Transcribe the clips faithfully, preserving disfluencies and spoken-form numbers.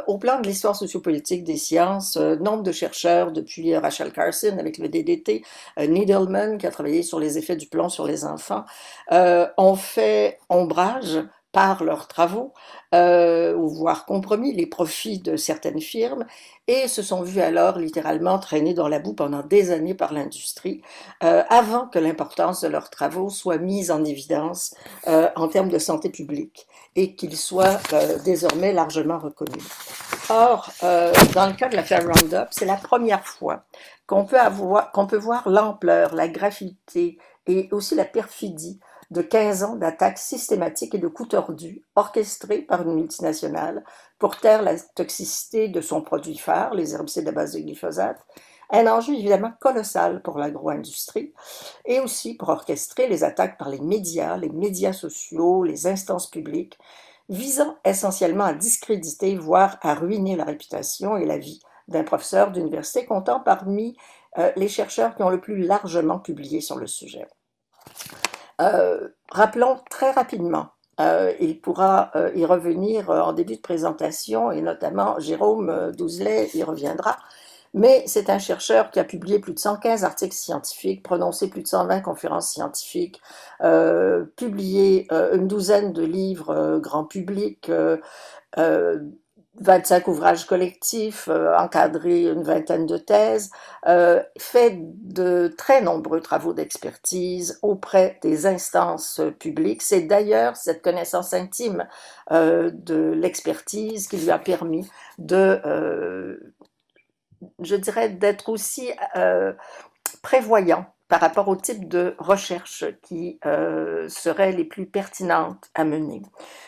au plan de l'histoire sociopolitique des sciences, euh, nombre de chercheurs, depuis euh, Rachel Carson avec le D D T, euh, Needleman qui a travaillé sur les effets du plomb sur les enfants, euh, ont fait ombrage par leurs travaux, euh, ou voire compromis les profits de certaines firmes, et se sont vus alors littéralement traînés dans la boue pendant des années par l'industrie, euh, avant que l'importance de leurs travaux soit mise en évidence euh, en termes de santé publique et qu'ils soient euh, désormais largement reconnus. Or, euh, dans le cas de l'affaire Roundup, c'est la première fois qu'on peut, avoir, qu'on peut voir l'ampleur, la gravité et aussi la perfidie de quinze ans d'attaques systématiques et de coups tordus orchestrés par une multinationale pour taire la toxicité de son produit phare, les herbicides à base de glyphosate, un enjeu évidemment colossal pour l'agro-industrie et aussi pour orchestrer les attaques par les médias, les médias sociaux, les instances publiques, visant essentiellement à discréditer, voire à ruiner la réputation et la vie d'un professeur d'université comptant parmi euh, les chercheurs qui ont le plus largement publié sur le sujet. Euh, rappelons très rapidement, euh, il pourra euh, y revenir euh, en début de présentation, et notamment Jérôme euh, Douzelet y reviendra, mais c'est un chercheur qui a publié plus de cent quinze articles scientifiques, prononcé plus de cent vingt conférences scientifiques, euh, publié euh, une douzaine de livres euh, grand public, euh, euh, vingt-cinq ouvrages collectifs, euh, encadré une vingtaine de thèses, euh, fait de très nombreux travaux d'expertise auprès des instances publiques. C'est d'ailleurs cette connaissance intime euh, de l'expertise qui lui a permis de, euh, je dirais, d'être aussi euh, prévoyant par rapport au type de recherche qui euh, seraient les plus pertinentes à mener.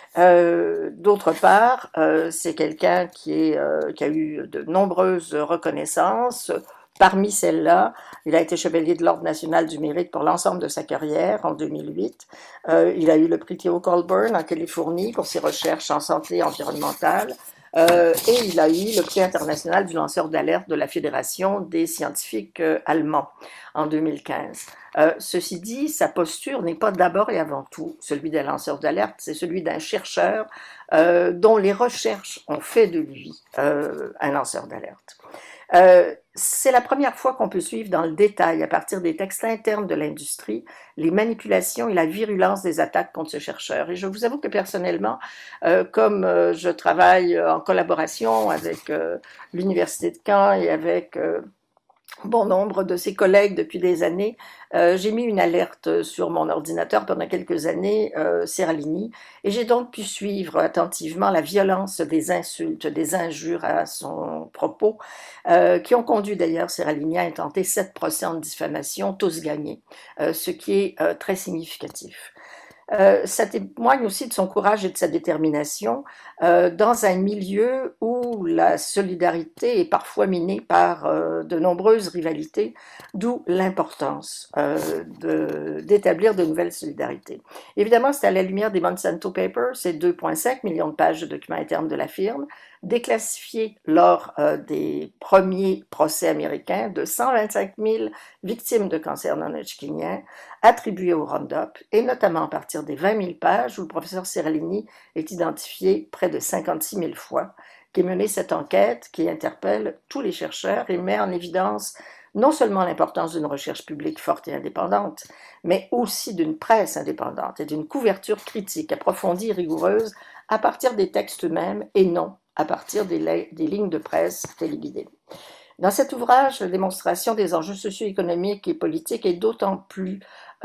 Euh, d'autre part, euh, c'est quelqu'un qui, est, euh, qui a eu de nombreuses reconnaissances. Parmi celles-là, il a été chevalier de l'Ordre national du mérite pour l'ensemble de sa carrière en deux mille huit. Euh, il a eu le prix Theo Colburn en Californie pour ses recherches en santé environnementale. Euh, et il a eu le prix international du lanceur d'alerte de la Fédération des scientifiques euh, allemands en deux mille quinze. Euh, ceci dit, sa posture n'est pas d'abord et avant tout celui d'un lanceur d'alerte, c'est celui d'un chercheur euh, dont les recherches ont fait de lui euh, un lanceur d'alerte. Euh, c'est la première fois qu'on peut suivre dans le détail, à partir des textes internes de l'industrie, les manipulations et la virulence des attaques contre ce chercheur. Et je vous avoue que personnellement, euh, comme euh, je travaille en collaboration avec euh, l'Université de Caen et avec euh, bon nombre de ses collègues depuis des années, euh, j'ai mis une alerte sur mon ordinateur pendant quelques années, euh, Seralini, et j'ai donc pu suivre attentivement la violence des insultes, des injures à son propos, euh, qui ont conduit d'ailleurs Seralini à intenter sept procès en diffamation, tous gagnés, euh, ce qui est euh, très significatif. Euh, ça témoigne aussi de son courage et de sa détermination euh, dans un milieu où la solidarité est parfois minée par euh, de nombreuses rivalités, d'où l'importance euh, de, d'établir de nouvelles solidarités. Évidemment, c'est à la lumière des Monsanto Papers, ces deux virgule cinq millions de pages de documents internes de la firme, déclassifiés lors euh, des premiers procès américains de cent vingt-cinq mille victimes de cancer non-hodgkinien, attribuées au Roundup, et notamment à partir des vingt mille pages où le professeur Seralini est identifié près de cinquante-six mille fois, qui est menée cette enquête qui interpelle tous les chercheurs et met en évidence non seulement l'importance d'une recherche publique forte et indépendante, mais aussi d'une presse indépendante et d'une couverture critique, approfondie et rigoureuse à partir des textes eux-mêmes et non à partir des, des lignes de presse téléguidées. Dans cet ouvrage, la démonstration des enjeux socio-économiques et politiques est d'autant plus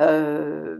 euh,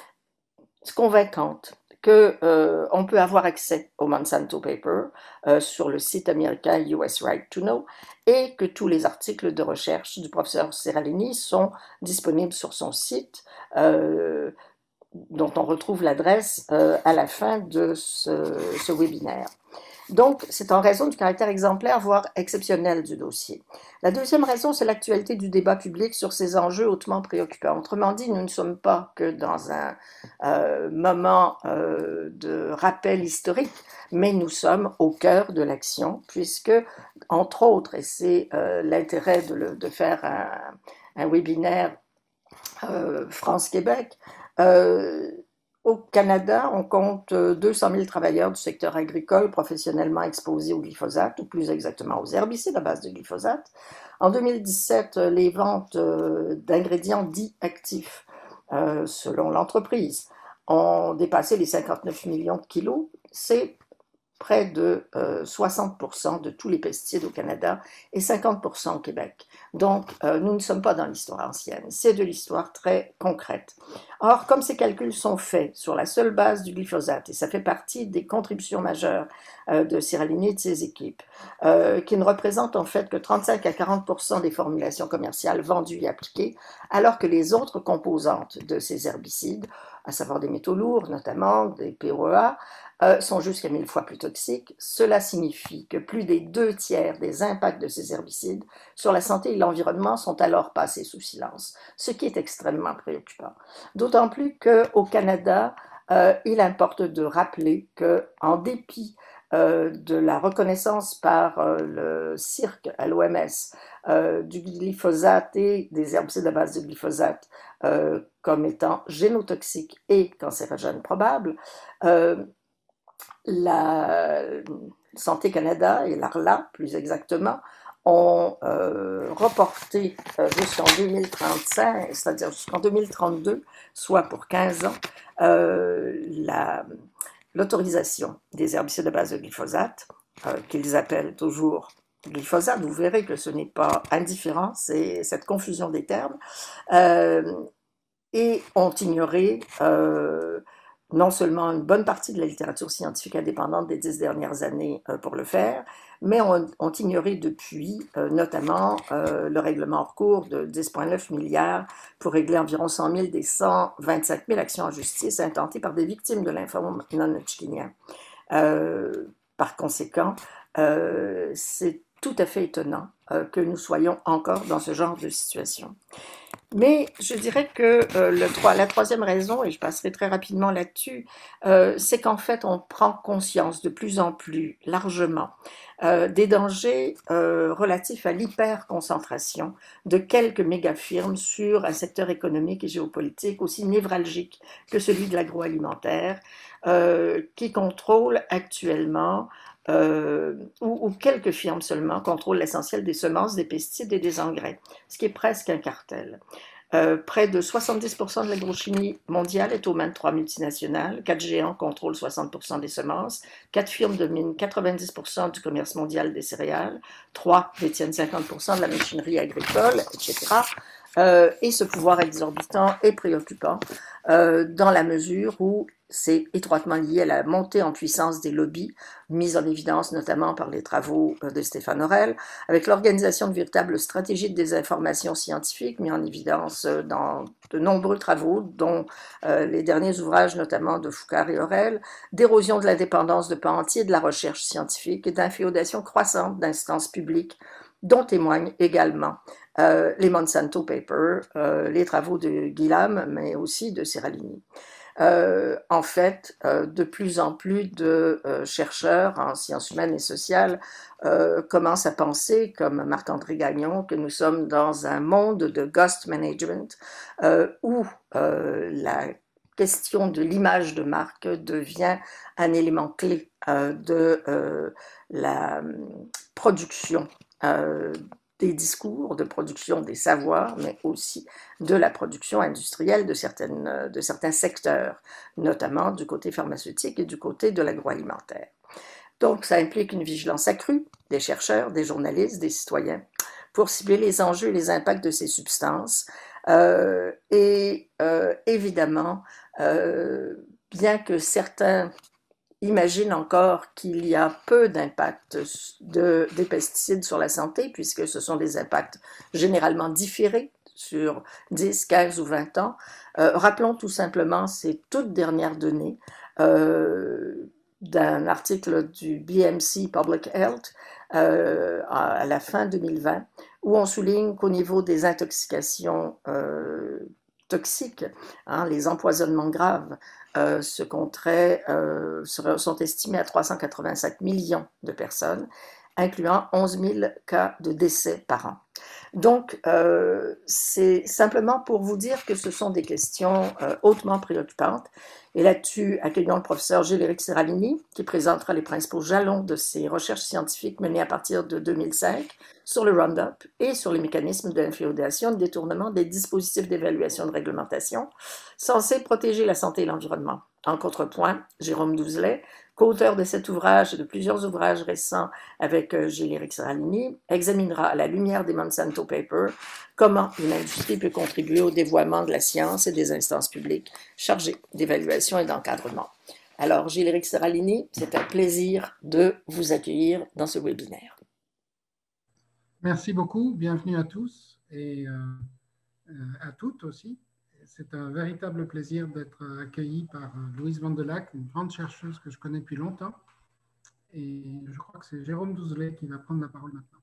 convaincante qu'on euh, peut avoir accès au Monsanto Paper euh, sur le site américain U S Right to Know et que tous les articles de recherche du professeur Seralini sont disponibles sur son site, euh, dont on retrouve l'adresse euh, à la fin de ce, ce webinaire. Donc, c'est en raison du caractère exemplaire, voire exceptionnel du dossier. La deuxième raison, c'est l'actualité du débat public sur ces enjeux hautement préoccupants. Autrement dit, nous ne sommes pas que dans un euh, moment euh, de rappel historique, mais nous sommes au cœur de l'action, puisque, entre autres, et c'est euh, l'intérêt de, le, de faire un, un webinaire euh, France-Québec, euh, Au Canada, on compte deux cent mille travailleurs du secteur agricole professionnellement exposés au glyphosate, ou plus exactement aux herbicides à base de glyphosate. En deux mille dix-sept, les ventes d'ingrédients dits actifs, euh, selon l'entreprise, ont dépassé les cinquante-neuf millions de kilos. C'est près de euh, soixante pour cent de tous les pesticides au Canada et cinquante pour cent au Québec. Donc, euh, nous ne sommes pas dans l'histoire ancienne, c'est de l'histoire très concrète. Or, comme ces calculs sont faits sur la seule base du glyphosate, et ça fait partie des contributions majeures euh, de Cyril et de ses équipes, euh, qui ne représentent en fait que trente-cinq à quarante pour cent des formulations commerciales vendues et appliquées, alors que les autres composantes de ces herbicides, à savoir des métaux lourds, notamment des P O E A, euh, sont jusqu'à mille fois plus toxiques. Cela signifie que plus des deux tiers des impacts de ces herbicides sur la santé et l'environnement sont alors passés sous silence, ce qui est extrêmement préoccupant. D'autant plus qu'au Canada, euh, il importe de rappeler qu'en dépit euh, de la reconnaissance par euh, le cirque à l'O M S euh, du glyphosate et des herbicides à base de glyphosate euh, comme étant génotoxiques et cancérogènes probables, euh, la Santé Canada et l'ARLA, plus exactement, ont euh, reporté euh, jusqu'en deux mille trente-cinq, c'est-à-dire jusqu'en deux mille trente-deux, soit pour quinze ans, euh, la, l'autorisation des herbicides à base de glyphosate, euh, qu'ils appellent toujours glyphosate. Vous verrez que ce n'est pas indifférent, c'est cette confusion des termes, euh, et ont ignoré euh, non seulement une bonne partie de la littérature scientifique indépendante des dix dernières années euh, pour le faire, mais ont, ont ignoré depuis euh, notamment euh, le règlement en cours de dix virgule neuf milliards pour régler environ cent mille des cent vingt-cinq mille actions en justice intentées par des victimes de lymphome non-hodgkinien. Euh, par conséquent, euh, c'est tout à fait étonnant euh, que nous soyons encore dans ce genre de situation. Mais je dirais que euh, le, la troisième raison, et je passerai très rapidement là-dessus, euh, c'est qu'en fait, on prend conscience de plus en plus largement euh, des dangers euh, relatifs à l'hyperconcentration de quelques méga-firmes sur un secteur économique et géopolitique aussi névralgique que celui de l'agroalimentaire, euh, qui contrôle actuellement euh, ou, ou quelques firmes seulement contrôlent l'essentiel des semences, des pesticides et des engrais, ce qui est presque un cartel. Euh, près de soixante-dix pour cent de l'agrochimie mondiale est aux mains de trois multinationales. Quatre géants contrôlent soixante pour cent des semences. Quatre firmes dominent quatre-vingt-dix pour cent du commerce mondial des céréales. Trois détiennent cinquante pour cent de la machinerie agricole, et cetera. Euh, et ce pouvoir exorbitant est préoccupant euh, dans la mesure où c'est étroitement lié à la montée en puissance des lobbies, mise en évidence notamment par les travaux de Stéphane Orel, avec l'organisation de véritables stratégies de désinformation scientifique, mis en évidence dans de nombreux travaux, dont euh, les derniers ouvrages notamment de Foucard et Orel, d'érosion de l'indépendance de pans entiers de la recherche scientifique et d'inféodation croissante d'instances publiques, dont témoignent également euh, les Monsanto Papers, euh, les travaux de Guillam, mais aussi de Seralini. Euh, en fait, euh, de plus en plus de euh, chercheurs en sciences humaines et sociales euh, commencent à penser, comme Marc-André Gagnon, que nous sommes dans un monde de ghost management euh, où euh, la question de l'image de marque devient un élément clé euh, de euh, la production euh, des discours, de production des savoirs, mais aussi de la production industrielle de, certaines, de certains secteurs, notamment du côté pharmaceutique et du côté de l'agroalimentaire. Donc, ça implique une vigilance accrue des chercheurs, des journalistes, des citoyens, pour cibler les enjeux et les impacts de ces substances. Euh, et euh, évidemment, euh, bien que certains imagine encore qu'il y a peu d'impact de, des pesticides sur la santé, puisque ce sont des impacts généralement différés sur dix, quinze ou vingt ans. Euh, rappelons tout simplement ces toutes dernières données euh, d'un article du B M C Public Health euh, à la fin deux mille vingt, où on souligne qu'au niveau des intoxications euh, toxiques, hein, les empoisonnements graves, euh, se compteraient, euh, sont estimés à trois cent quatre-vingt-cinq millions de personnes, incluant onze mille cas de décès par an. Donc, euh, c'est simplement pour vous dire que ce sont des questions euh, hautement préoccupantes. Et là-dessus, accueillons le professeur Gilles-Éric Seralini, qui présentera les principaux jalons de ses recherches scientifiques menées à partir de deux mille cinq sur le Roundup et sur les mécanismes d'inféodation et de détournement des dispositifs d'évaluation de réglementation censés protéger la santé et l'environnement. En contrepoint, Jérôme Douzelet, co-auteur de cet ouvrage et de plusieurs ouvrages récents avec euh, Gilles-Éric Seralini, examinera à la lumière des Monsanto Papers comment une industrie peut contribuer au dévoiement de la science et des instances publiques chargées d'évaluation et d'encadrement. Alors, Gilles-Éric Seralini, c'est un plaisir de vous accueillir dans ce webinaire. Merci beaucoup, bienvenue à tous et euh, à toutes aussi. C'est un véritable plaisir d'être accueilli par Louise Vandelac, une grande chercheuse que je connais depuis longtemps. Et je crois que c'est Jérôme Douzelet qui va prendre la parole maintenant.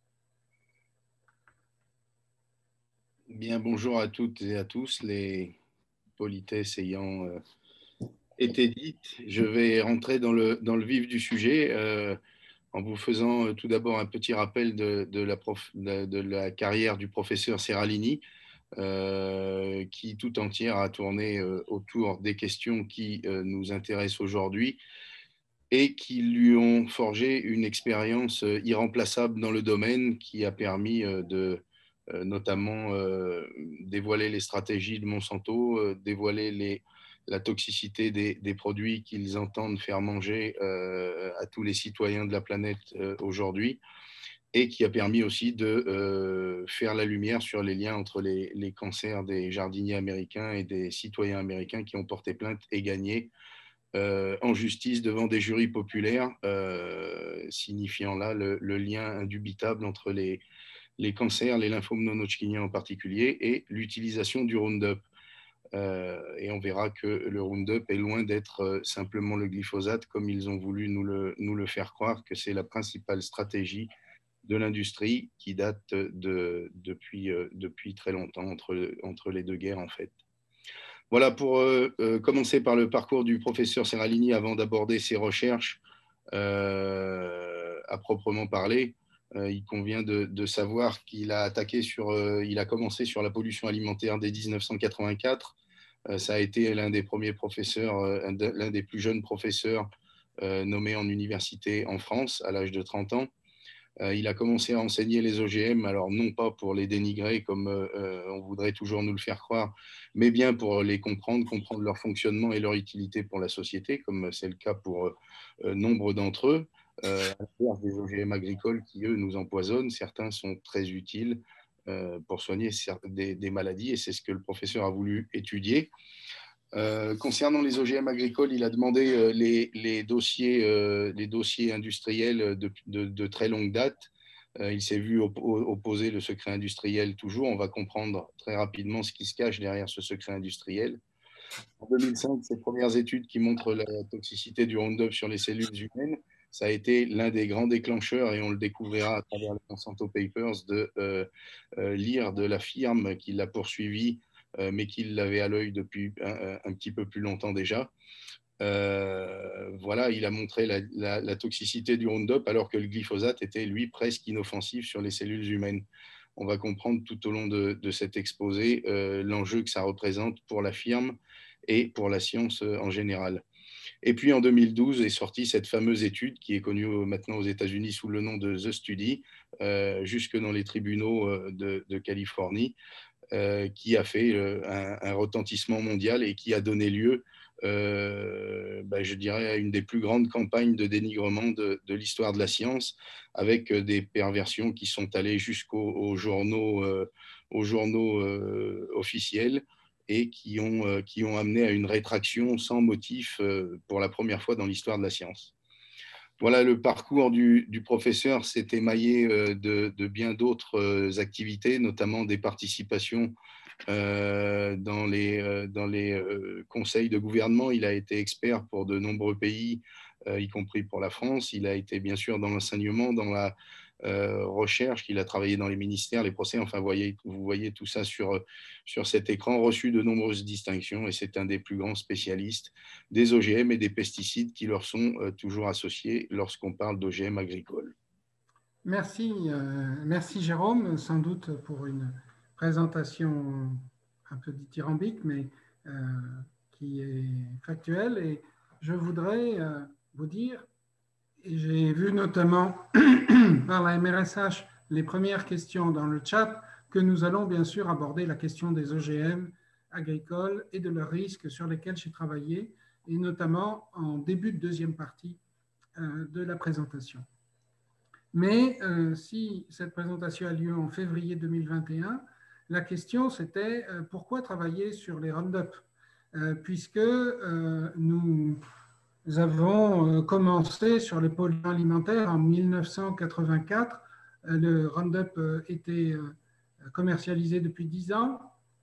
Bien, bonjour à toutes et à tous. Les politesses ayant euh, été dites, je vais rentrer dans le, dans le vif du sujet euh, en vous faisant euh, tout d'abord un petit rappel de, de, la prof, de, de la carrière du professeur Seralini, euh, qui tout entière a tourné euh, autour des questions qui euh, nous intéressent aujourd'hui et qui lui ont forgé une expérience euh, irremplaçable dans le domaine qui a permis euh, de euh, notamment euh, dévoiler les stratégies de Monsanto, euh, dévoiler les, la toxicité des, des produits qu'ils entendent faire manger euh, à tous les citoyens de la planète euh, aujourd'hui, et qui a permis aussi de euh, faire la lumière sur les liens entre les, les cancers des jardiniers américains et des citoyens américains qui ont porté plainte et gagné euh, en justice devant des jurys populaires, euh, signifiant là le, le lien indubitable entre les, les cancers, les lymphomes non-Hodgkiniens en particulier, et l'utilisation du Roundup. Euh, et on verra que le Roundup est loin d'être euh, simplement le glyphosate, comme ils ont voulu nous le, nous le faire croire, que c'est la principale stratégie de l'industrie qui date de, depuis, euh, depuis très longtemps, entre, entre les deux guerres en fait. Voilà, pour euh, euh, commencer par le parcours du professeur Seralini avant d'aborder ses recherches euh, à proprement parler. Euh, il convient de, de savoir qu'il a attaqué sur, euh, il a commencé sur la pollution alimentaire dès mille neuf cent quatre-vingt-quatre. Euh, ça a été l'un des premiers professeurs, euh, l'un des plus jeunes professeurs euh, nommés en université en France à l'âge de trente ans. Euh, il a commencé à enseigner les O G M, alors non pas pour les dénigrer comme euh, on voudrait toujours nous le faire croire, mais bien pour les comprendre, comprendre leur fonctionnement et leur utilité pour la société, comme c'est le cas pour euh, nombre d'entre eux. Euh, à l'inverse des O G M agricoles qui, eux, nous empoisonnent, certains sont très utiles euh, pour soigner des, des maladies, et c'est ce que le professeur a voulu étudier. Euh, concernant les O G M agricoles, il a demandé euh, les, les, dossiers, euh, les dossiers industriels de, de, de très longue date. Euh, il s'est vu op opposer le secret industriel toujours. On va comprendre très rapidement ce qui se cache derrière ce secret industriel. En deux mille cinq, ces premières études qui montrent la toxicité du Roundup sur les cellules humaines, ça a été l'un des grands déclencheurs, et on le découvrira à travers les Monsanto Papers, de euh, euh, lire de la firme qui l'a poursuivi, euh, mais qui l'avait à l'œil depuis un, un, petit peu plus longtemps déjà. Euh, voilà, il a montré la, la, la toxicité du Roundup alors que le glyphosate était, lui, presque inoffensif sur les cellules humaines. On va comprendre tout au long de, de cet exposé euh, l'enjeu que ça représente pour la firme et pour la science en général. Et puis en deux mille douze est sortie cette fameuse étude qui est connue maintenant aux États-Unis sous le nom de The Study, euh, jusque dans les tribunaux de, de Californie, euh, qui a fait euh, un, un retentissement mondial et qui a donné lieu, euh, ben, je dirais, à une des plus grandes campagnes de dénigrement de, de l'histoire de la science, avec des perversions qui sont allées jusqu'aux journaux, euh, aux journaux euh, officiels, et qui ont, euh, qui ont amené à une rétraction sans motif euh, pour la première fois dans l'histoire de la science. Voilà, le parcours du, du professeur s'est émaillé euh, de, de bien d'autres euh, activités, notamment des participations euh, dans les, euh, dans les euh, conseils de gouvernement. Il a été expert pour de nombreux pays, euh, y compris pour la France. Il a été bien sûr dans l'enseignement, dans la euh, recherche, qu'il a travaillé dans les ministères, les procès. Enfin, vous voyez, vous voyez tout ça sur, sur cet écran, reçu de nombreuses distinctions, et c'est un des plus grands spécialistes des O G M et des pesticides qui leur sont euh, toujours associés lorsqu'on parle d'O G M agricoles. Merci, euh, merci Jérôme, sans doute pour une présentation un peu dithyrambique, mais euh, qui est factuelle. Et je voudrais euh, vous dire, et j'ai vu notamment par la M R S H les premières questions dans le chat, que nous allons bien sûr aborder la question des O G M agricoles et de leurs risques sur lesquels j'ai travaillé, et notamment en début de deuxième partie euh, de la présentation. Mais euh, si cette présentation a lieu en février deux mille vingt et un, la question c'était euh, pourquoi travailler sur les Roundup euh, puisque euh, nous avons euh, commencé sur les polluants alimentaires en mille neuf cent quatre-vingt-quatre. Euh, le Roundup euh, était euh, commercialisé depuis dix ans.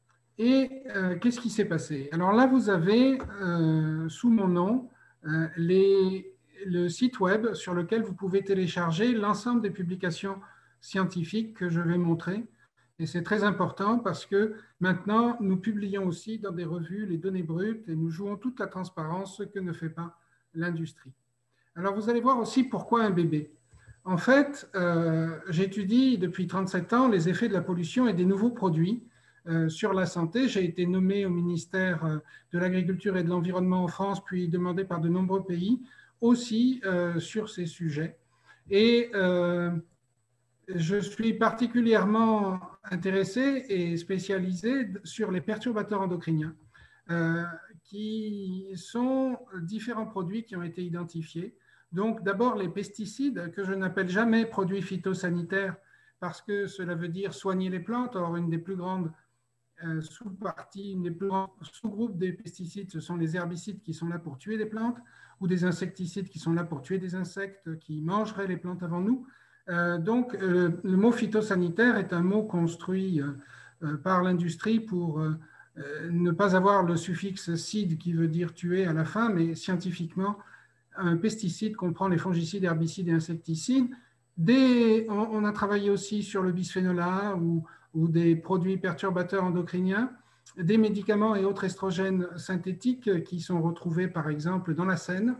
Et euh, qu'est-ce qui s'est passé? Alors là, vous avez euh, sous mon nom euh, les le site web sur lequel vous pouvez télécharger l'ensemble des publications scientifiques que je vais montrer. Et c'est très important parce que maintenant, nous publions aussi dans des revues les données brutes et nous jouons toute la transparence, ce que ne fait pas l'industrie. Alors, vous allez voir aussi pourquoi un bébé. En fait, euh, j'étudie depuis trente-sept ans les effets de la pollution et des nouveaux produits euh, sur la santé. J'ai été nommé au ministère de l'Agriculture et de l'Environnement en France, puis demandé par de nombreux pays aussi euh, sur ces sujets. Et euh, je suis particulièrement intéressé et spécialisé sur les perturbateurs endocriniens, euh, qui sont différents produits qui ont été identifiés. Donc d'abord les pesticides, que je n'appelle jamais produits phytosanitaires, parce que cela veut dire soigner les plantes. Or, une des plus grandes euh, sous-parties, une des plus grands sous-groupes des pesticides, ce sont les herbicides qui sont là pour tuer les plantes, ou des insecticides qui sont là pour tuer des insectes qui mangeraient les plantes avant nous. Euh, donc, euh, le mot phytosanitaire est un mot construit euh, par l'industrie pour euh, ne pas avoir le suffixe cide qui veut dire tuer à la fin, mais scientifiquement, un pesticide comprend les fongicides, herbicides et insecticides. Des, on, on a travaillé aussi sur le bisphénol A ou, ou des produits perturbateurs endocriniens, des médicaments et autres estrogènes synthétiques qui sont retrouvés par exemple dans la Seine,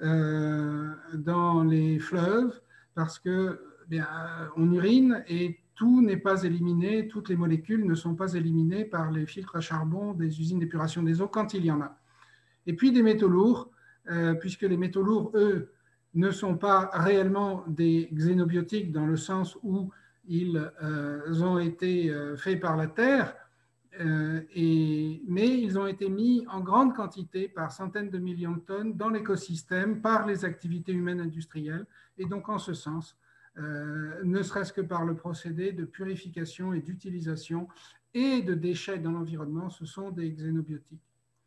euh, dans les fleuves, parce que bien, on urine et tout n'est pas éliminé, toutes les molécules ne sont pas éliminées par les filtres à charbon des usines d'épuration des eaux quand il y en a. Et puis des métaux lourds, euh, puisque les métaux lourds, eux, ne sont pas réellement des xénobiotiques dans le sens où ils euh, ont été euh, faits par la Terre, euh, et, mais ils ont été mis en grande quantité par centaines de millions de tonnes dans l'écosystème par les activités humaines industrielles. Et donc, en ce sens, euh, ne serait-ce que par le procédé de purification et d'utilisation et de déchets dans l'environnement, ce sont des xénobiotiques.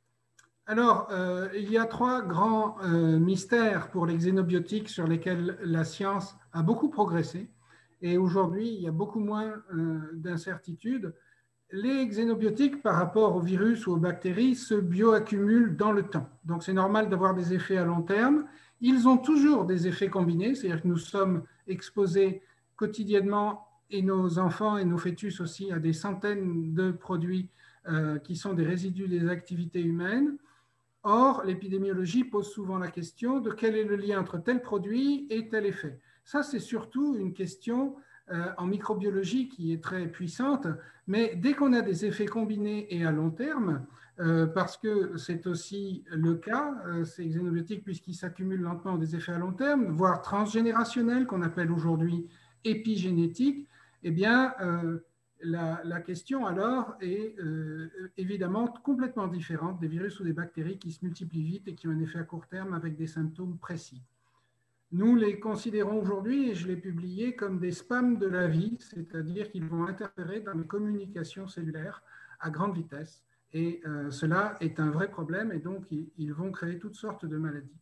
Alors, euh, il y a trois grands euh, mystères pour les xénobiotiques sur lesquels la science a beaucoup progressé. Et aujourd'hui, il y a beaucoup moins euh, d'incertitudes. Les xénobiotiques, par rapport aux virus ou aux bactéries, se bioaccumulent dans le temps. Donc, c'est normal d'avoir des effets à long terme. Ils ont toujours des effets combinés, c'est-à-dire que nous sommes exposés quotidiennement, et nos enfants et nos fœtus aussi, à des centaines de produits euh, qui sont des résidus des activités humaines. Or, l'épidémiologie pose souvent la question de quel est le lien entre tel produit et tel effet. Ça, c'est surtout une question euh, en microbiologie qui est très puissante, mais dès qu'on a des effets combinés et à long terme, euh, parce que c'est aussi le cas, euh, ces xénobiotiques, puisqu'ils s'accumulent lentement, des effets à long terme, voire transgénérationnels, qu'on appelle aujourd'hui épigénétiques, eh bien, euh, La, la question alors est euh, évidemment complètement différente des virus ou des bactéries qui se multiplient vite et qui ont un effet à court terme avec des symptômes précis. Nous les considérons aujourd'hui, et je l'ai publié, comme des spams de la vie, c'est-à-dire qu'ils vont interférer dans les communications cellulaires à grande vitesse. Et euh, cela est un vrai problème et donc ils, ils vont créer toutes sortes de maladies.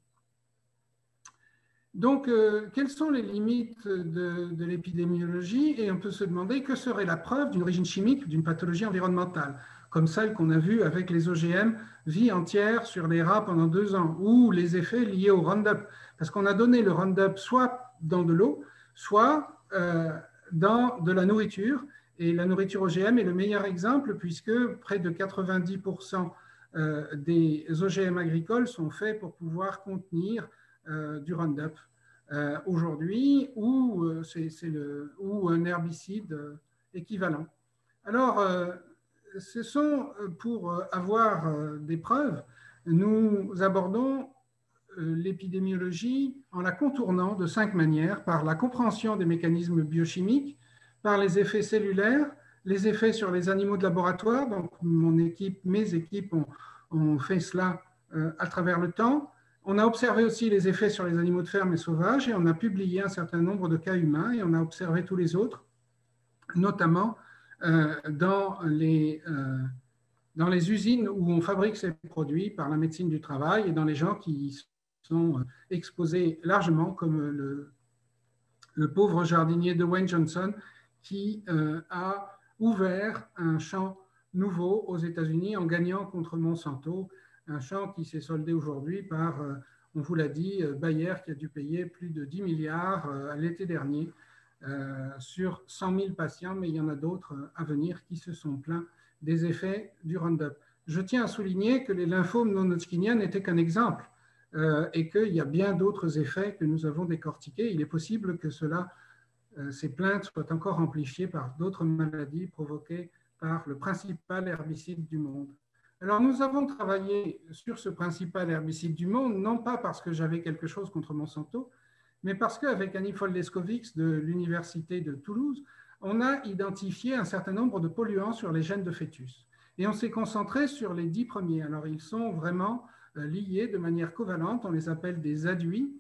Donc, euh, quelles sont les limites de, de l'épidémiologie? Et on peut se demander que serait la preuve d'une origine chimique d'une pathologie environnementale, comme celle qu'on a vue avec les O G M, vie entière sur les rats pendant deux ans, ou les effets liés au Roundup. Parce qu'on a donné le Roundup soit dans de l'eau, soit euh, dans de la nourriture. Et la nourriture O G M est le meilleur exemple, puisque près de quatre-vingt-dix pour cent euh, des O G M agricoles sont faits pour pouvoir contenir Euh, du Roundup. euh, aujourd'hui ou, euh, c'est, c'est le, ou un herbicide euh, équivalent. Alors, euh, ce sont, pour avoir euh, des preuves, nous abordons euh, l'épidémiologie en la contournant de cinq manières, par la compréhension des mécanismes biochimiques, par les effets cellulaires, les effets sur les animaux de laboratoire. Donc, mon équipe, mes équipes ont, ont fait cela euh, à travers le temps. On a observé aussi les effets sur les animaux de ferme et sauvages et on a publié un certain nombre de cas humains et on a observé tous les autres, notamment euh, dans, les, euh, dans les usines où on fabrique ces produits par la médecine du travail et dans les gens qui sont exposés largement, comme le, le pauvre jardinier Dwayne Johnson qui euh, a ouvert un champ nouveau aux États-Unis en gagnant contre Monsanto, un champ qui s'est soldé aujourd'hui par, euh, on vous l'a dit, Bayer qui a dû payer plus de dix milliards euh, l'été dernier euh, sur cent mille patients, mais il y en a d'autres à venir qui se sont plaints des effets du Roundup. Je tiens à souligner que les lymphomes non-hodgkiniens n'étaient qu'un exemple euh, et qu'il y a bien d'autres effets que nous avons décortiqués. Il est possible que cela, euh, ces plaintes soient encore amplifiées par d'autres maladies provoquées par le principal herbicide du monde. Alors, nous avons travaillé sur ce principal herbicide du monde, non pas parce que j'avais quelque chose contre Monsanto, mais parce qu'avec Anifol Leskovix de l'Université de Toulouse, on a identifié un certain nombre de polluants sur les gènes de fœtus. Et on s'est concentré sur les dix premiers. Alors, ils sont vraiment liés de manière covalente, on les appelle des adduits.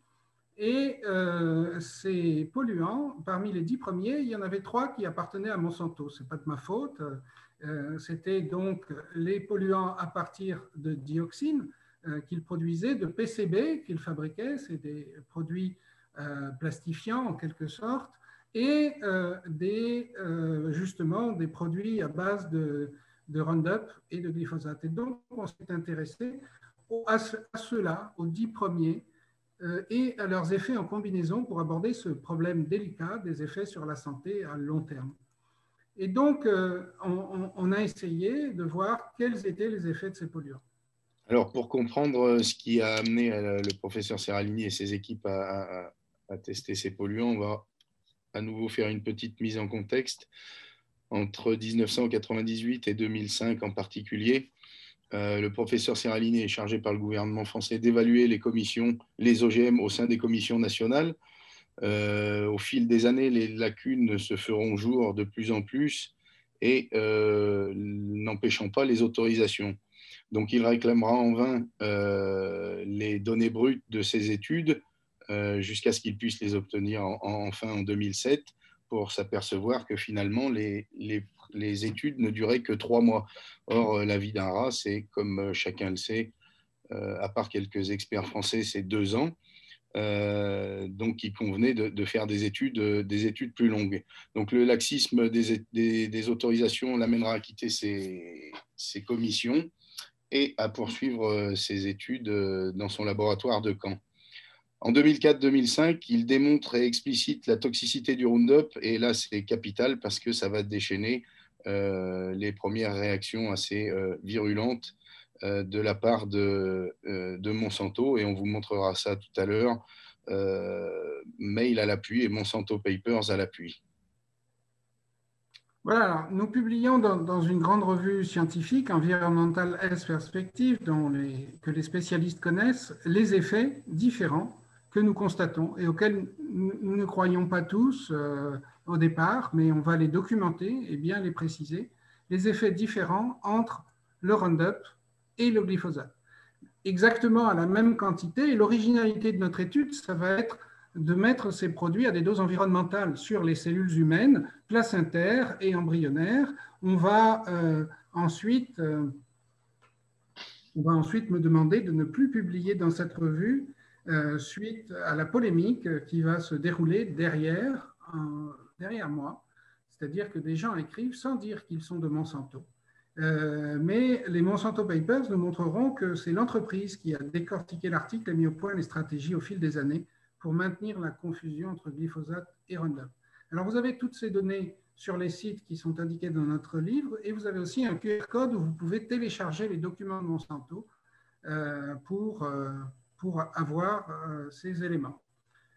Et euh, ces polluants, parmi les dix premiers, il y en avait trois qui appartenaient à Monsanto. Ce n'est pas de ma faute. Euh, C'était donc les polluants à partir de dioxine euh, qu'ils produisaient, de P C B qu'ils fabriquaient, c'est des produits euh, plastifiants en quelque sorte, et euh, des, euh, justement des produits à base de, de Roundup et de glyphosate. Et donc, on s'est intéressé à, ce, à ceux-là, aux dix premiers, euh, et à leurs effets en combinaison pour aborder ce problème délicat des effets sur la santé à long terme. Et donc, euh, on, on a essayé de voir quels étaient les effets de ces polluants. Alors, pour comprendre ce qui a amené le professeur Serralini et ses équipes à, à, à tester ces polluants, on va à nouveau faire une petite mise en contexte. Entre mille neuf cent quatre-vingt-dix-huit et deux mille cinq en particulier, euh, le professeur Serralini est chargé par le gouvernement français d'évaluer les commissions, les O G M au sein des commissions nationales. Euh, au fil des années, les lacunes se feront jour de plus en plus et euh, n'empêchant pas les autorisations. Donc, il réclamera en vain euh, les données brutes de ces études euh, jusqu'à ce qu'il puisse les obtenir en, en, enfin en deux mille sept pour s'apercevoir que finalement, les, les, les études ne duraient que trois mois. Or, la vie d'un rat, c'est, comme chacun le sait, euh, à part quelques experts français, c'est deux ans. Euh, donc, il convenait de, de faire des études, des études plus longues. Donc, le laxisme des, des, des autorisations l'amènera à quitter ses, ses commissions et à poursuivre ses études dans son laboratoire de Caen. En deux mille quatre deux mille cinq, il démontre et explicite la toxicité du Roundup, et là, c'est capital parce que ça va déchaîner euh, les premières réactions assez euh, virulentes euh, de la part de, euh, de Monsanto, et on vous montrera ça tout à l'heure, euh, Mail à l'appui et Monsanto Papers à l'appui. Voilà, alors, nous publions dans, dans une grande revue scientifique, Environmental Health Perspective, dont les, que les spécialistes connaissent, les effets différents que nous constatons et auxquels nous, nous ne croyons pas tous euh, au départ, mais on va les documenter et bien les préciser, les effets différents entre le Roundup et le glyphosate. Exactement à la même quantité, et l'originalité de notre étude, ça va être de mettre ces produits à des doses environnementales sur les cellules humaines, placentaires et embryonnaires. On va, euh, ensuite, euh, on va ensuite me demander de ne plus publier dans cette revue euh, suite à la polémique qui va se dérouler derrière, euh, derrière moi. C'est-à-dire que des gens écrivent sans dire qu'ils sont de Monsanto. Euh, mais les Monsanto Papers nous montreront que c'est l'entreprise qui a décortiqué l'article et mis au point les stratégies au fil des années pour maintenir la confusion entre glyphosate et Roundup. Alors, vous avez toutes ces données sur les sites qui sont indiqués dans notre livre, et vous avez aussi un Q R code où vous pouvez télécharger les documents de Monsanto euh, pour, euh, pour avoir euh, ces éléments.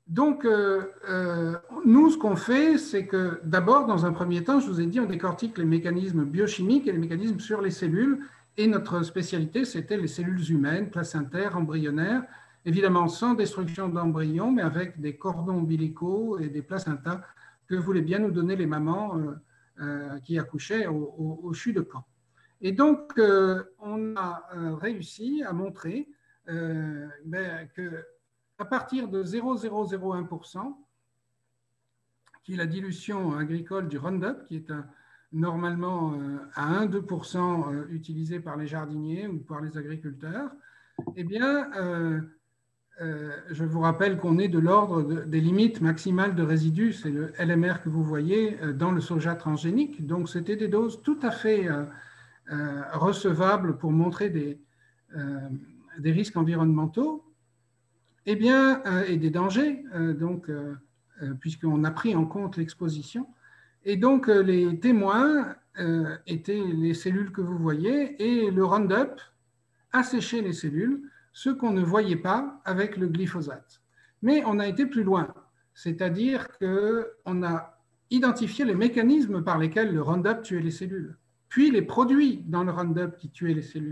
Donc, euh, euh, nous, ce qu'on fait, c'est que d'abord, dans un premier temps, je vous ai dit, on décortique les mécanismes biochimiques et les mécanismes sur les cellules. Et notre spécialité, c'était les cellules humaines, placentaires, embryonnaires, évidemment sans destruction d'embryons, mais avec des cordons ombilicaux et des placentas que voulaient bien nous donner les mamans euh, euh, qui accouchaient au, au, au CHU de Caen. Et donc, euh, on a euh, réussi à montrer euh, ben, que à partir de zéro virgule zéro zéro un pour cent, qui est la dilution agricole du Roundup, qui est un, normalement euh, à un à deux pour cent euh, utilisé par les jardiniers ou par les agriculteurs, eh bien, euh, euh, je vous rappelle qu'on est de l'ordre de, des limites maximales de résidus, c'est le L M R que vous voyez euh, dans le soja transgénique. Donc, c'était des doses tout à fait euh, euh, recevables pour montrer des, euh, des risques environnementaux. Eh bien, euh, et des dangers, euh, donc, euh, euh, puisqu'on a pris en compte l'exposition. Et donc, euh, les témoins euh, étaient les cellules que vous voyez, et le Roundup asséchait les cellules, ce qu'on ne voyait pas avec le glyphosate. Mais on a été plus loin, c'est-à-dire qu'on a identifié les mécanismes par lesquels le Roundup tuait les cellules, puis les produits dans le Roundup qui tuaient les cellules.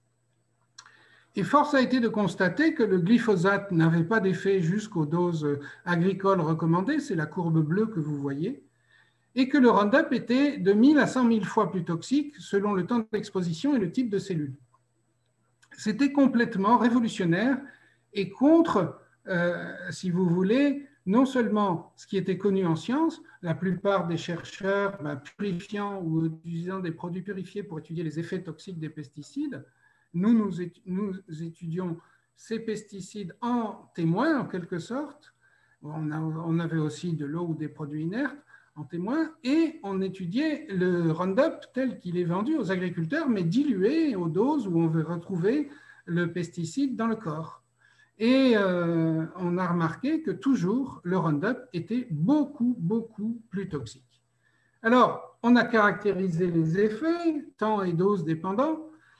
Et force a été de constater que le glyphosate n'avait pas d'effet jusqu'aux doses agricoles recommandées, c'est la courbe bleue que vous voyez, et que le Roundup était de mille à cent mille fois plus toxique selon le temps d'exposition et le type de cellule. C'était complètement révolutionnaire et contre, euh, si vous voulez, non seulement ce qui était connu en science, la plupart des chercheurs ben, purifiant ou utilisant des produits purifiés pour étudier les effets toxiques des pesticides. Nous, nous, nous étudions ces pesticides en témoin, en quelque sorte. On, a, on avait aussi de l'eau ou des produits inertes en témoin, et on étudiait le Roundup tel qu'il est vendu aux agriculteurs, mais dilué aux doses où on veut retrouver le pesticide dans le corps. Et euh, on a remarqué que toujours, le Roundup était beaucoup, beaucoup plus toxique. Alors, on a caractérisé les effets, temps et dose dépendants,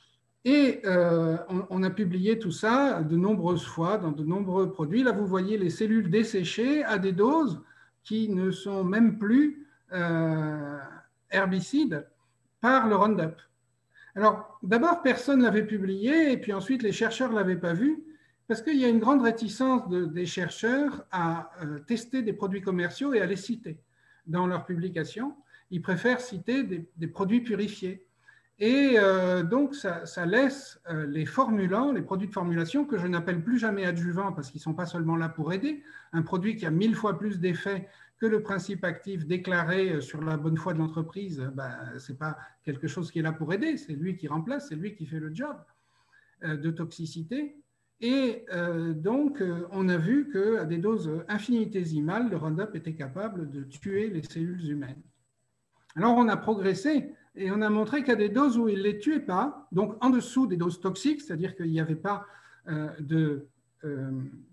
et euh, on, on a publié tout ça de nombreuses fois dans de nombreux produits. Là, vous voyez les cellules desséchées à des doses qui ne sont même plus euh, herbicides par le Roundup. Alors, d'abord, personne ne l'avait publié, et puis ensuite, les chercheurs ne l'avaient pas vu, parce qu'il y a une grande réticence de, des chercheurs à euh, tester des produits commerciaux et à les citer dans leurs publications. Ils préfèrent citer des, des produits purifiés. Et euh, donc, ça, ça laisse euh, les formulants, les produits de formulation, que je n'appelle plus jamais adjuvants parce qu'ils ne sont pas seulement là pour aider. Un produit qui a mille fois plus d'effets que le principe actif déclaré sur la bonne foi de l'entreprise, ben, ce n'est pas quelque chose qui est là pour aider, c'est lui qui remplace, c'est lui qui fait le job euh, de toxicité. Et euh, donc, euh, on a vu qu'à des doses infinitésimales, le Roundup était capable de tuer les cellules humaines. Alors, on a progressé. Et on a montré qu'à des doses où il ne les tuait pas, donc en dessous des doses toxiques, c'est-à-dire qu'il n'y avait pas euh, de, euh,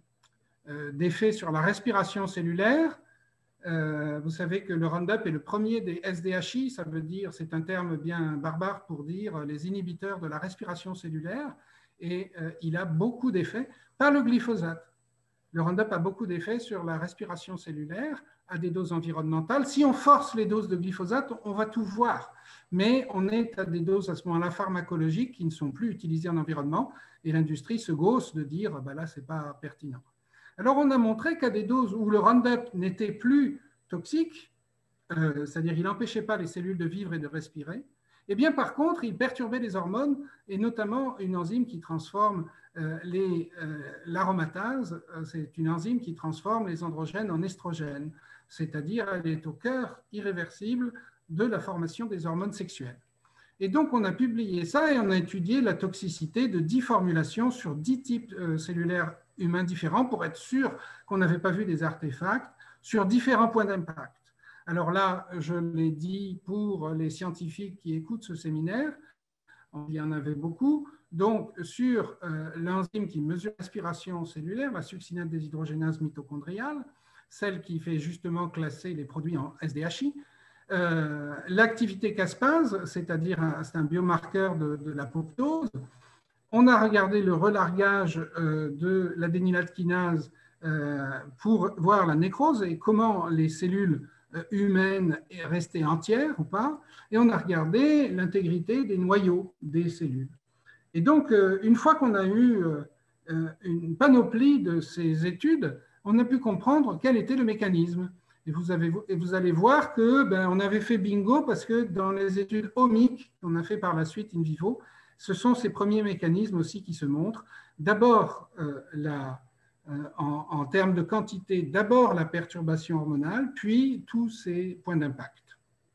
euh, d'effet sur la respiration cellulaire. Euh, vous savez que le Roundup est le premier des S D H I, ça veut dire, c'est un terme bien barbare pour dire les inhibiteurs de la respiration cellulaire, et euh, il a beaucoup d'effets, pas le glyphosate. Le Roundup a beaucoup d'effets sur la respiration cellulaire à des doses environnementales. Si on force les doses de glyphosate, on va tout voir. Mais on est à des doses à ce moment-là pharmacologiques qui ne sont plus utilisées en environnement, et l'industrie se gausse de dire ben là, ce n'est pas pertinent. Alors, on a montré qu'à des doses où le Roundup n'était plus toxique, euh, c'est-à-dire il n'empêchait pas les cellules de vivre et de respirer, eh bien, par contre, il perturbait les hormones, et notamment une enzyme qui transforme euh, les, euh, l'aromatase. C'est une enzyme qui transforme les androgènes en estrogènes, c'est-à-dire elle est au cœur irréversible de la formation des hormones sexuelles. Et donc, on a publié ça et on a étudié la toxicité de dix formulations sur dix types euh, cellulaires humains différents pour être sûr qu'on n'avait pas vu des artefacts sur différents points d'impact. Alors là, je l'ai dit pour les scientifiques qui écoutent ce séminaire, il y en avait beaucoup. Donc, sur euh, l'enzyme qui mesure la respiration cellulaire, la succinate déshydrogénase mitochondriale, celle qui fait justement classer les produits en S D H I, euh, l'activité caspase, c'est-à-dire c'est un biomarqueur de, de l'apoptose. On a regardé le relargage euh, de l'adénylate kinase euh, pour voir la nécrose et comment les cellules humaines restaient entières ou pas. Et on a regardé l'intégrité des noyaux des cellules. Et donc, euh, une fois qu'on a eu euh, une panoplie de ces études, on a pu comprendre quel était le mécanisme. Et vous, avez, et vous allez voir que ben, on avait fait bingo parce que dans les études omiques qu'on a fait par la suite in vivo, ce sont ces premiers mécanismes aussi qui se montrent. D'abord, euh, la, euh, en, en termes de quantité, d'abord la perturbation hormonale, puis tous ces points d'impact.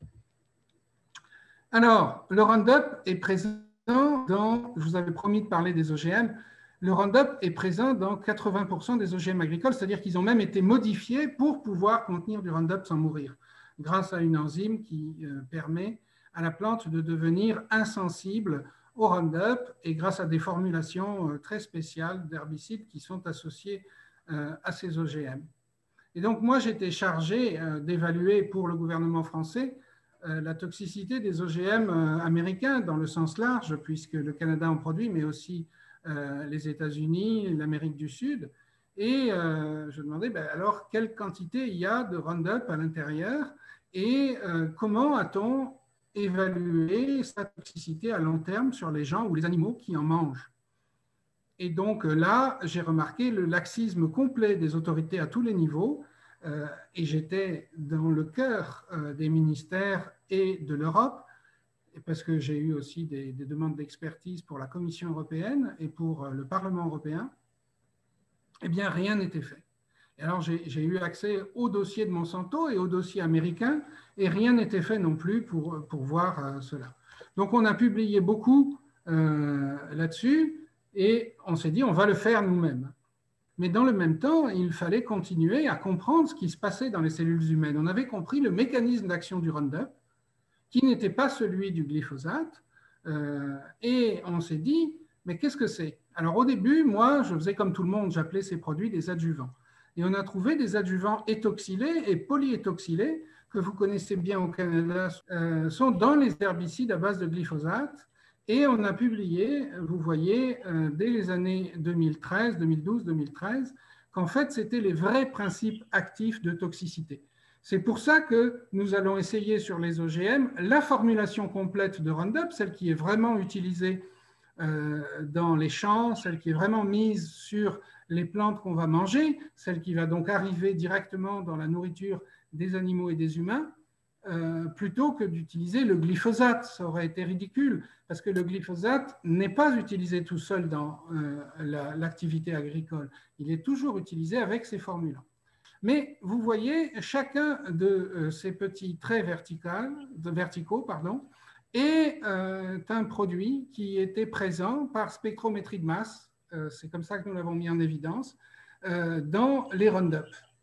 Alors, le Roundup est présent dans, je vous avais promis de parler des O G M, le Roundup est présent dans quatre-vingts pour cent des O G M agricoles, c'est-à-dire qu'ils ont même été modifiés pour pouvoir contenir du Roundup sans mourir, grâce à une enzyme qui euh, permet à la plante de devenir insensible au Roundup et grâce à des formulations euh, très spéciales d'herbicides qui sont associés euh, à ces O G M. Et donc, moi, j'étais chargé euh, d'évaluer pour le gouvernement français euh, la toxicité des O G M euh, américains dans le sens large, puisque le Canada en produit, mais aussi euh, les États-Unis, l'Amérique du Sud. Et euh, je demandais, ben, alors, quelle quantité il y a de Roundup à l'intérieur et euh, comment a-t-on évalué sa toxicité à long terme sur les gens ou les animaux qui en mangent? Et donc là, j'ai remarqué le laxisme complet des autorités à tous les niveaux, euh, et j'étais dans le cœur euh, des ministères et de l'Europe, parce que j'ai eu aussi des, des demandes d'expertise pour la Commission européenne et pour euh, le Parlement européen. Eh bien, rien n'était fait. Et alors, j'ai eu accès au dossier de Monsanto et au dossier américain, et rien n'était fait non plus pour, pour voir euh, cela. Donc, on a publié beaucoup euh, là-dessus. Et on s'est dit, on va le faire nous-mêmes. Mais dans le même temps, il fallait continuer à comprendre ce qui se passait dans les cellules humaines. On avait compris le mécanisme d'action du Roundup, qui n'était pas celui du glyphosate. Euh, et on s'est dit, mais qu'est-ce que c'est? Alors au début, moi, je faisais comme tout le monde, j'appelais ces produits des adjuvants. Et on a trouvé des adjuvants éthoxylés et polyéthoxylés, que vous connaissez bien au Canada, euh, sont dans les herbicides à base de glyphosate. Et on a publié, vous voyez, euh, dès les années deux mille treize, deux mille douze, deux mille treize, qu'en fait, c'était les vrais principes actifs de toxicité. C'est pour ça que nous allons essayer sur les O G M la formulation complète de Roundup, celle qui est vraiment utilisée euh, dans les champs, celle qui est vraiment mise sur les plantes qu'on va manger, celle qui va donc arriver directement dans la nourriture des animaux et des humains. Euh, plutôt que d'utiliser le glyphosate. Ça aurait été ridicule, parce que le glyphosate n'est pas utilisé tout seul dans euh, l'activité la, agricole. Il est toujours utilisé avec ces formulants. Mais vous voyez, chacun de euh, ces petits traits verticaux, de verticaux pardon, est euh, un produit qui était présent par spectrométrie de masse, euh, c'est comme ça que nous l'avons mis en évidence, euh, dans les Roundup.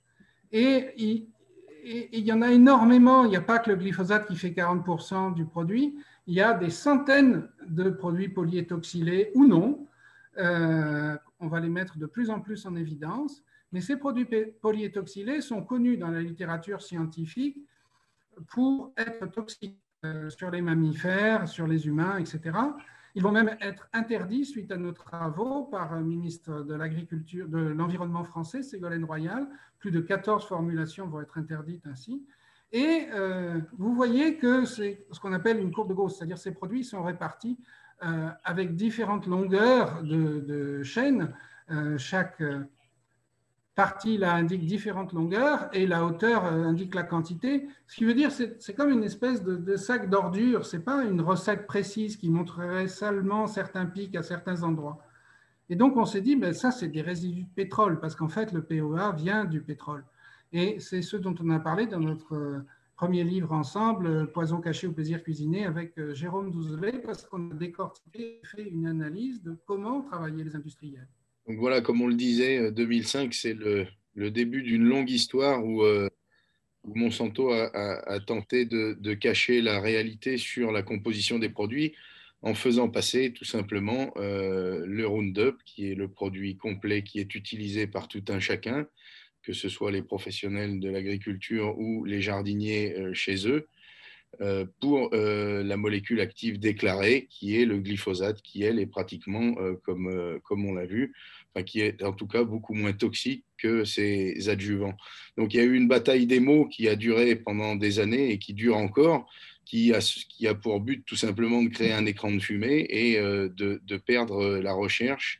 Et il, Et il y en a énormément. Il n'y a pas que le glyphosate qui fait quarante pour cent du produit. Il y a des centaines de produits polyéthoxylés ou non. Euh, on va les mettre de plus en plus en évidence. Mais ces produits polyéthoxylés sont connus dans la littérature scientifique pour être toxiques euh, sur les mammifères, sur les humains, et cetera. Ils vont même être interdits suite à nos travaux par le ministre de l'Agriculture, de l'Environnement français, Ségolène Royal. Plus de quatorze formulations vont être interdites ainsi. Et euh, vous voyez que c'est ce qu'on appelle une courbe de Gauss, c'est-à-dire ces produits sont répartis euh, avec différentes longueurs de, de chaîne. Euh, chaque partie là indique différentes longueurs et la hauteur euh, indique la quantité. Ce qui veut dire que c'est comme une espèce de, de sac d'ordures. Ce n'est pas une recette précise qui montrerait seulement certains pics à certains endroits. Et donc, on s'est dit, ben, ça, c'est des résidus de pétrole, parce qu'en fait, le P O A vient du pétrole. Et c'est ce dont on a parlé dans notre premier livre ensemble, Poison caché au plaisir cuisiné, avec Jérôme Douzelet, parce qu'on a décortiqué et fait une analyse de comment travailler les industriels. Donc voilà, comme on le disait, deux mille cinq, c'est le, le début d'une longue histoire où, euh, où Monsanto a, a, a tenté de, de cacher la réalité sur la composition des produits en faisant passer tout simplement euh, le Roundup, qui est le produit complet qui est utilisé par tout un chacun, que ce soit les professionnels de l'agriculture ou les jardiniers euh, chez eux, euh, pour euh, la molécule active déclarée, qui est le glyphosate, qui, elle, est pratiquement, euh, comme, euh, comme on l'a vu, enfin, qui est en tout cas beaucoup moins toxique que ces adjuvants. Donc il y a eu une bataille des mots qui a duré pendant des années et qui dure encore, qui a, qui a pour but tout simplement de créer un écran de fumée et euh, de, de perdre la recherche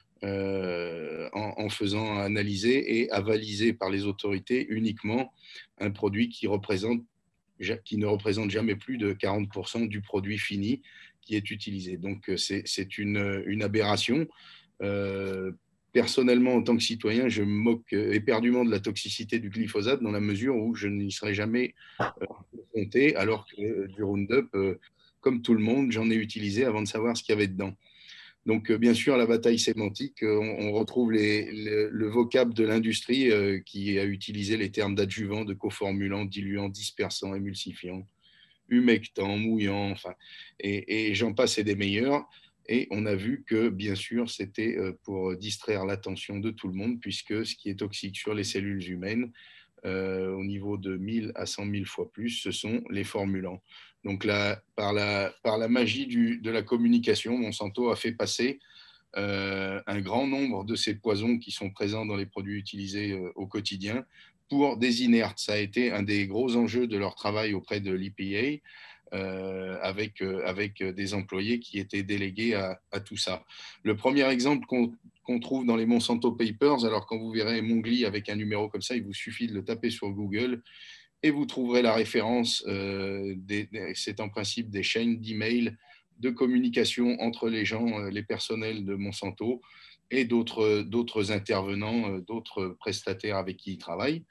euh, en, en faisant analyser et avaliser par les autorités uniquement un produit qui, représente, qui ne représente jamais plus de quarante pour cent du produit fini qui est utilisé. Donc c'est une, une aberration. Euh, personnellement, en tant que citoyen, je me moque éperdument de la toxicité du glyphosate dans la mesure où je n'y serais jamais euh, confronté, alors que euh, du Roundup, euh, comme tout le monde, j'en ai utilisé avant de savoir ce qu'il y avait dedans. Donc, euh, bien sûr, la bataille sémantique, euh, on, on, retrouve les, le, le vocable de l'industrie euh, qui a utilisé les termes d'adjuvant, de coformulant, diluant, dispersant, émulsifiant, humectant, mouillant, enfin, et, et j'en passe et des meilleurs. Et on a vu que, bien sûr, c'était pour distraire l'attention de tout le monde, puisque ce qui est toxique sur les cellules humaines, euh, au niveau de mille à cent mille fois plus, ce sont les formulants. Donc, là, par, la, par la magie du, de la communication, Monsanto a fait passer euh, un grand nombre de ces poisons qui sont présents dans les produits utilisés euh, au quotidien pour des inertes. Ça a été un des gros enjeux de leur travail auprès de l'E P A, euh, avec, euh, avec des employés qui étaient délégués à, à tout ça. Le premier exemple qu'on qu'on trouve dans les Monsanto Papers, alors quand vous verrez Mongli avec un numéro comme ça, il vous suffit de le taper sur Google et vous trouverez la référence. Euh, C'est en principe des chaînes d'emails de communication entre les gens, les personnels de Monsanto et d'autres intervenants, d'autres prestataires avec qui ils travaillent.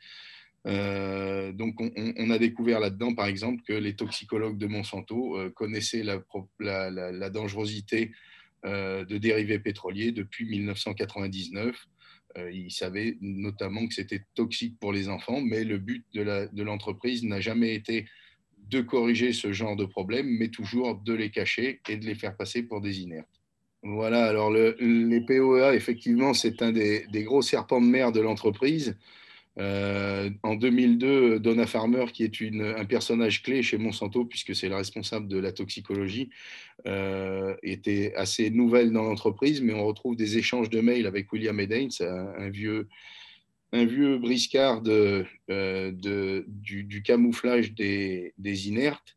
Euh, donc, on, on, a découvert là-dedans, par exemple, que les toxicologues de Monsanto euh, connaissaient la, la, la, la dangerosité euh, de dérivés pétroliers depuis mille neuf cent quatre-vingt-dix-neuf. Euh, ils savaient notamment que c'était toxique pour les enfants, mais le but de l'entreprise n'a jamais été de corriger ce genre de problème, mais toujours de les cacher et de les faire passer pour des inertes. Voilà, alors le, les P O A, effectivement, c'est un des, des gros serpents de mer de l'entreprise. Euh, en deux mille deux, Donna Farmer, qui est une, un personnage clé chez Monsanto, puisque c'est la responsable de la toxicologie, euh, était assez nouvelle dans l'entreprise, mais on retrouve des échanges de mails avec William Edains, un, un vieux, un vieux briscard de, euh, de, du, du camouflage des, des inertes.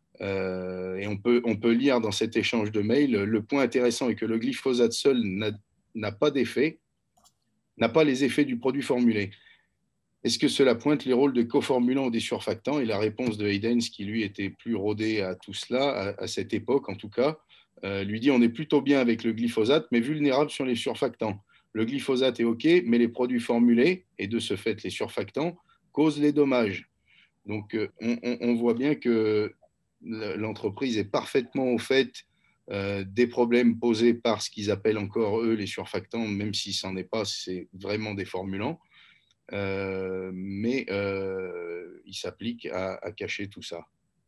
Euh, et on peut, on peut lire dans cet échange de mails, le point intéressant est que le glyphosate seul n'a pas d'effet, n'a pas les effets du produit formulé. Est-ce que cela pointe les rôles de coformulants ou des surfactants? Et la réponse de Eidens, qui lui était plus rodé à tout cela, à, à cette époque en tout cas, euh, lui dit on est plutôt bien avec le glyphosate, mais vulnérable sur les surfactants. Le glyphosate est OK, mais les produits formulés, et de ce fait les surfactants, causent les dommages. Donc euh, on, on, voit bien que l'entreprise est parfaitement au fait euh, des problèmes posés par ce qu'ils appellent encore eux les surfactants, même si ce n'en est pas, c'est vraiment des formulants. Euh, mais euh, il s'applique à, à cacher tout ça.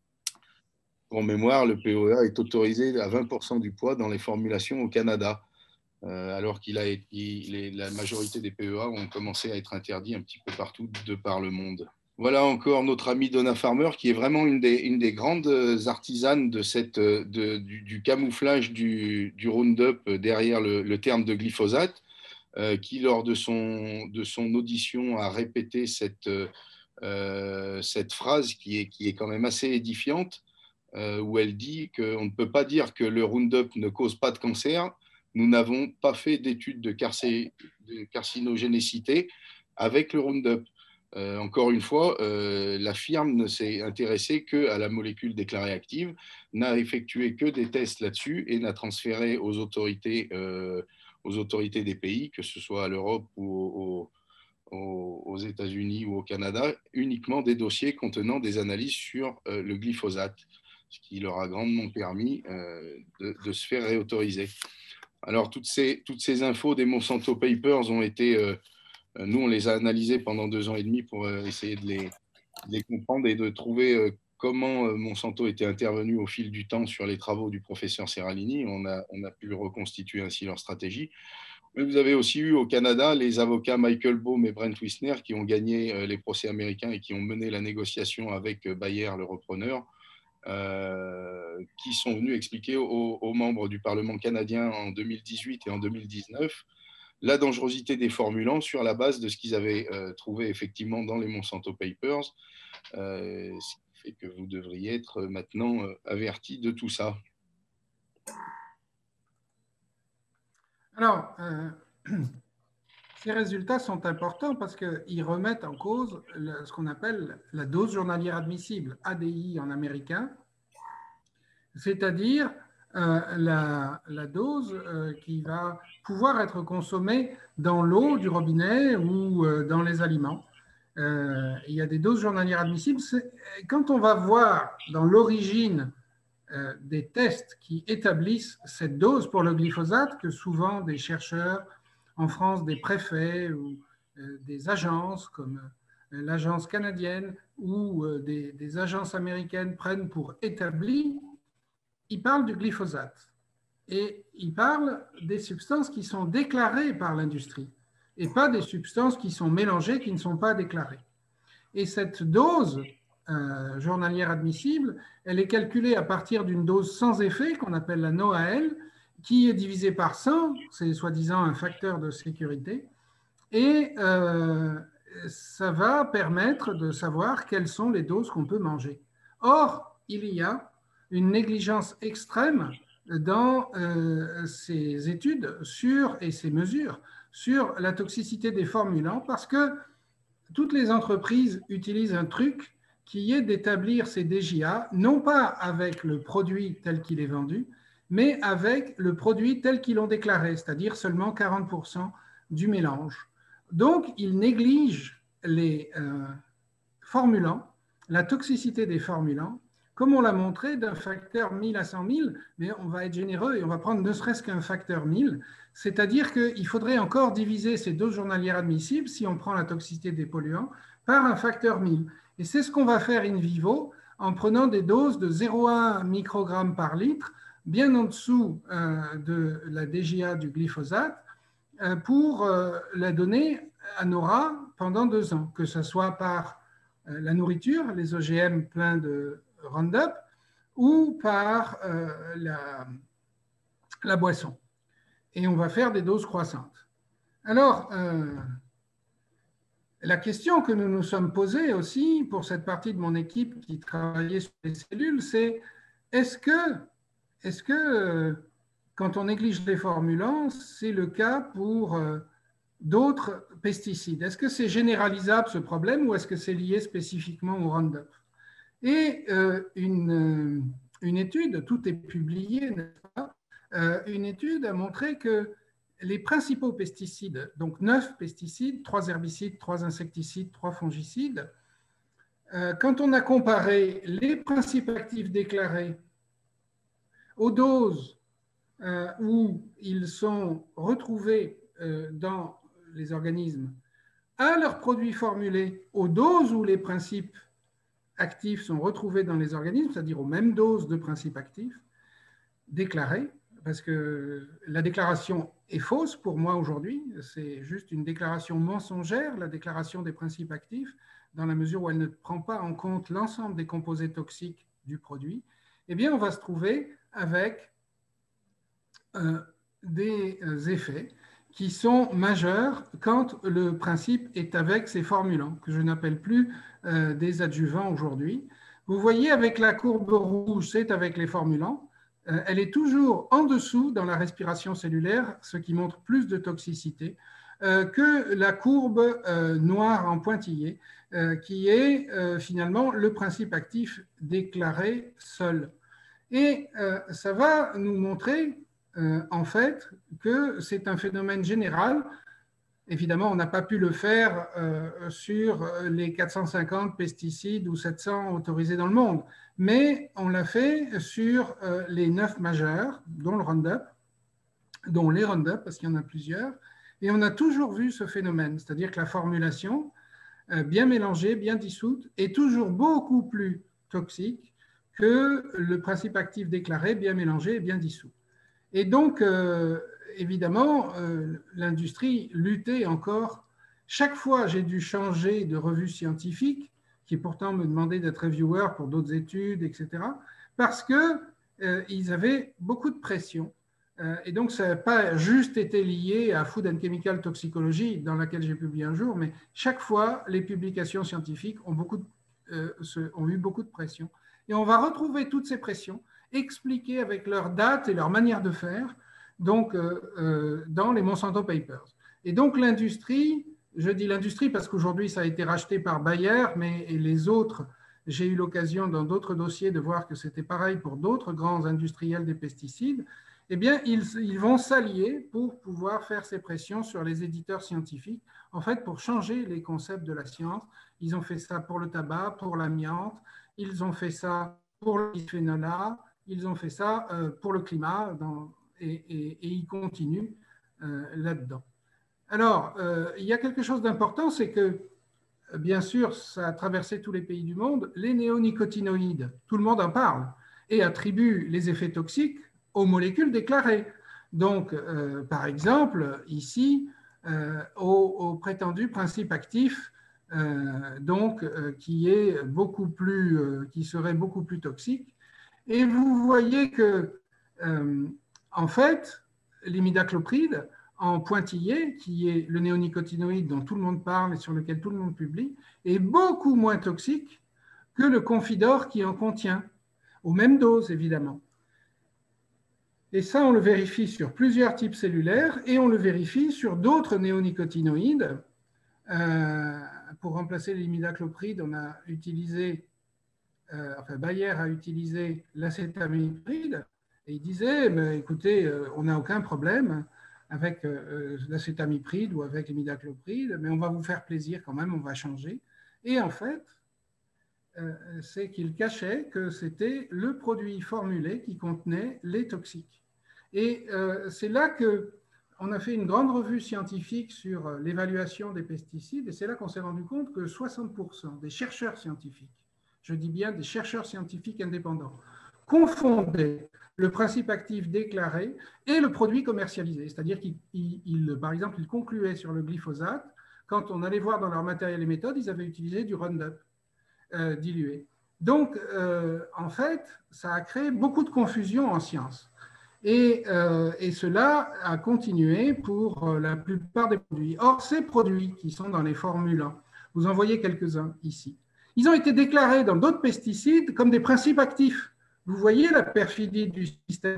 Pour mémoire, le P O A est autorisé à vingt pour cent du poids dans les formulations au Canada, euh, alors qu'il a il, la majorité des P O A ont commencé à être interdits un petit peu partout de par le monde. Voilà encore notre amie Donna Farmer, qui est vraiment une des, une des grandes artisanes de cette, de, du, du camouflage du, du Roundup derrière le, le terme de glyphosate. Euh, qui, lors de son, de son audition, a répété cette, euh, cette phrase qui est, qui est quand même assez édifiante, euh, où elle dit qu'on ne peut pas dire que le Roundup ne cause pas de cancer. Nous n'avons pas fait d'études de, de carcinogénicité avec le Roundup. Euh, encore une fois, euh, la firme ne s'est intéressée qu'à la molécule déclarée active, n'a effectué que des tests là-dessus et n'a transféré aux autorités, euh, aux autorités des pays, que ce soit à l'Europe ou au, au, aux États-Unis ou au Canada, uniquement des dossiers contenant des analyses sur euh, le glyphosate, ce qui leur a grandement permis euh, de, de se faire réautoriser. Alors, toutes ces, toutes ces infos des Monsanto Papers ont été... Euh, Nous, on les a analysés pendant deux ans et demi pour essayer de les, de les comprendre et de trouver comment Monsanto était intervenu au fil du temps sur les travaux du professeur Serralini. On a, on a pu reconstituer ainsi leur stratégie. Mais vous avez aussi eu au Canada les avocats Michael Baum et Brent Wisner qui ont gagné les procès américains et qui ont mené la négociation avec Bayer, le repreneur, euh, qui sont venus expliquer aux, aux membres du Parlement canadien en deux mille dix-huit et en deux mille dix-neuf la dangerosité des formulants sur la base de ce qu'ils avaient euh, trouvé effectivement dans les Monsanto Papers, euh, ce qui fait que vous devriez être maintenant euh, averti de tout ça. Alors, euh, ces résultats sont importants parce qu'ils remettent en cause le, ce qu'on appelle la dose journalière admissible, A D I en américain, c'est-à-dire euh, la, la dose euh, qui va pouvoir être consommée dans l'eau du robinet ou euh, dans les aliments. Euh, il y a des doses journalières admissibles. Quand on va voir dans l'origine euh, des tests qui établissent cette dose pour le glyphosate, que souvent des chercheurs en France, des préfets ou euh, des agences comme euh, l'agence canadienne ou euh, des, des agences américaines prennent pour établi, ils parlent du glyphosate et ils parlent des substances qui sont déclarées par l'industrie et pas des substances qui sont mélangées, qui ne sont pas déclarées. Et cette dose euh, journalière admissible, elle est calculée à partir d'une dose sans effet qu'on appelle la NOAEL, qui est divisée par cent, c'est soi-disant un facteur de sécurité, et euh, ça va permettre de savoir quelles sont les doses qu'on peut manger. Or, il y a une négligence extrême dans euh, ces études sur, et ces mesures sur la toxicité des formulants parce que toutes les entreprises utilisent un truc qui est d'établir ces D J A, non pas avec le produit tel qu'il est vendu, mais avec le produit tel qu'ils l'ont déclaré, c'est-à-dire seulement quarante pour cent du mélange. Donc, ils négligent les euh, formulants, la toxicité des formulants, comme on l'a montré, d'un facteur mille à cent mille, mais on va être généreux et on va prendre ne serait-ce qu'un facteur mille, c'est-à-dire qu'il faudrait encore diviser ces doses journalières admissibles, si on prend la toxicité des polluants, par un facteur mille. Et c'est ce qu'on va faire in vivo en prenant des doses de zéro virgule un microgramme par litre, bien en dessous euh, de la D J A du glyphosate, euh, pour euh, la donner à nos rats pendant deux ans, que ce soit par euh, la nourriture, les O G M pleins de Roundup, ou par euh, la, la boisson. Et on va faire des doses croissantes. Alors, euh, la question que nous nous sommes posée aussi pour cette partie de mon équipe qui travaillait sur les cellules, c'est est-ce que, est-ce que euh, quand on néglige les formulants, c'est le cas pour euh, d'autres pesticides? Est-ce que c'est généralisable ce problème ou est-ce que c'est lié spécifiquement au Roundup? Et euh, une, une étude, tout est publié, n'est-ce pas? Euh, une étude a montré que les principaux pesticides, donc neuf pesticides, trois herbicides, trois insecticides, trois fongicides, euh, quand on a comparé les principes actifs déclarés aux doses euh, où ils sont retrouvés euh, dans les organismes à leurs produits formulés, aux doses où les principes actifs sont retrouvés dans les organismes, c'est-à-dire aux mêmes doses de principes actifs déclarés, parce que la déclaration est fausse pour moi aujourd'hui, c'est juste une déclaration mensongère, la déclaration des principes actifs, dans la mesure où elle ne prend pas en compte l'ensemble des composés toxiques du produit, eh bien on va se trouver avec euh, des effets qui sont majeurs quand le principe est avec ces formulants, que je n'appelle plus euh, des adjuvants aujourd'hui. Vous voyez avec la courbe rouge, c'est avec les formulants. Euh, elle est toujours en dessous dans la respiration cellulaire, ce qui montre plus de toxicité, euh, que la courbe euh, noire en pointillé, euh, qui est euh, finalement le principe actif déclaré seul. Et euh, ça va nous montrer Euh, en fait, que c'est un phénomène général. Évidemment, on n'a pas pu le faire euh, sur les quatre cent cinquante pesticides ou sept cents autorisés dans le monde, mais on l'a fait sur euh, les neuf majeurs, dont le Roundup, dont les Roundup, parce qu'il y en a plusieurs, et on a toujours vu ce phénomène, c'est-à-dire que la formulation, euh, bien mélangée, bien dissoute, est toujours beaucoup plus toxique que le principe actif déclaré, bien mélangé et bien dissous. Et donc, euh, évidemment, euh, l'industrie luttait encore. Chaque fois, j'ai dû changer de revue scientifique, qui pourtant me demandait d'être reviewer pour d'autres études, et cetera, parce qu'ils euh, avaient beaucoup de pression Euh, et donc, ça n'a pas juste été lié à Food and Chemical Toxicology, dans laquelle j'ai publié un jour, mais chaque fois, les publications scientifiques ont, beaucoup de, euh, se, ont eu beaucoup de pression. Et on va retrouver toutes ces pressions expliquées avec leurs dates et leur manière de faire, donc, euh, euh, dans les Monsanto Papers. Et donc, l'industrie, je dis l'industrie parce qu'aujourd'hui, ça a été racheté par Bayer, mais et les autres, j'ai eu l'occasion dans d'autres dossiers de voir que c'était pareil pour d'autres grands industriels des pesticides. Eh bien, ils, ils vont s'allier pour pouvoir faire ces pressions sur les éditeurs scientifiques, en fait, pour changer les concepts de la science. Ils ont fait ça pour le tabac, pour l'amiante, ils ont fait ça pour le bisphénol A, ils ont fait ça euh, pour le climat, dans, et, et, et ils continuent euh, là-dedans. Alors, euh, il y a quelque chose d'important, c'est que, bien sûr, ça a traversé tous les pays du monde, les néonicotinoïdes, tout le monde en parle, et attribue les effets toxiques aux molécules déclarées. Donc, euh, par exemple, ici, euh, au, au prétendu principe actif, euh, donc, euh, qui est beaucoup plus, euh, qui serait beaucoup plus toxique. Et vous voyez que, euh, en fait, l'imidaclopride, en pointillé, qui est le néonicotinoïde dont tout le monde parle et sur lequel tout le monde publie, est beaucoup moins toxique que le Confidor qui en contient, aux mêmes doses, évidemment. Et ça, on le vérifie sur plusieurs types cellulaires et on le vérifie sur d'autres néonicotinoïdes. Euh, pour remplacer l'imidaclopride, on a utilisé, euh, enfin Bayer a utilisé l'acétamipride et il disait, mais écoutez, euh, on n'a aucun problème avec euh, l'acétamipride ou avec l'imidaclopride, mais on va vous faire plaisir quand même, on va changer. Et en fait, euh, c'est qu'il cachait que c'était le produit formulé qui contenait les toxiques. Et euh, c'est là qu'on a fait une grande revue scientifique sur l'évaluation des pesticides, et c'est là qu'on s'est rendu compte que soixante pour cent des chercheurs scientifiques, je dis bien des chercheurs scientifiques indépendants, confondaient le principe actif déclaré et le produit commercialisé. C'est-à-dire qu'ils, par exemple, ils concluaient sur le glyphosate, quand on allait voir dans leur matériel et méthode, ils avaient utilisé du Roundup euh, dilué. Donc, euh, en fait, ça a créé beaucoup de confusion en sciences. Et, euh, et cela a continué pour la plupart des produits. Or, ces produits qui sont dans les formules, vous en voyez quelques-uns ici, ils ont été déclarés dans d'autres pesticides comme des principes actifs. Vous voyez la perfidie du système.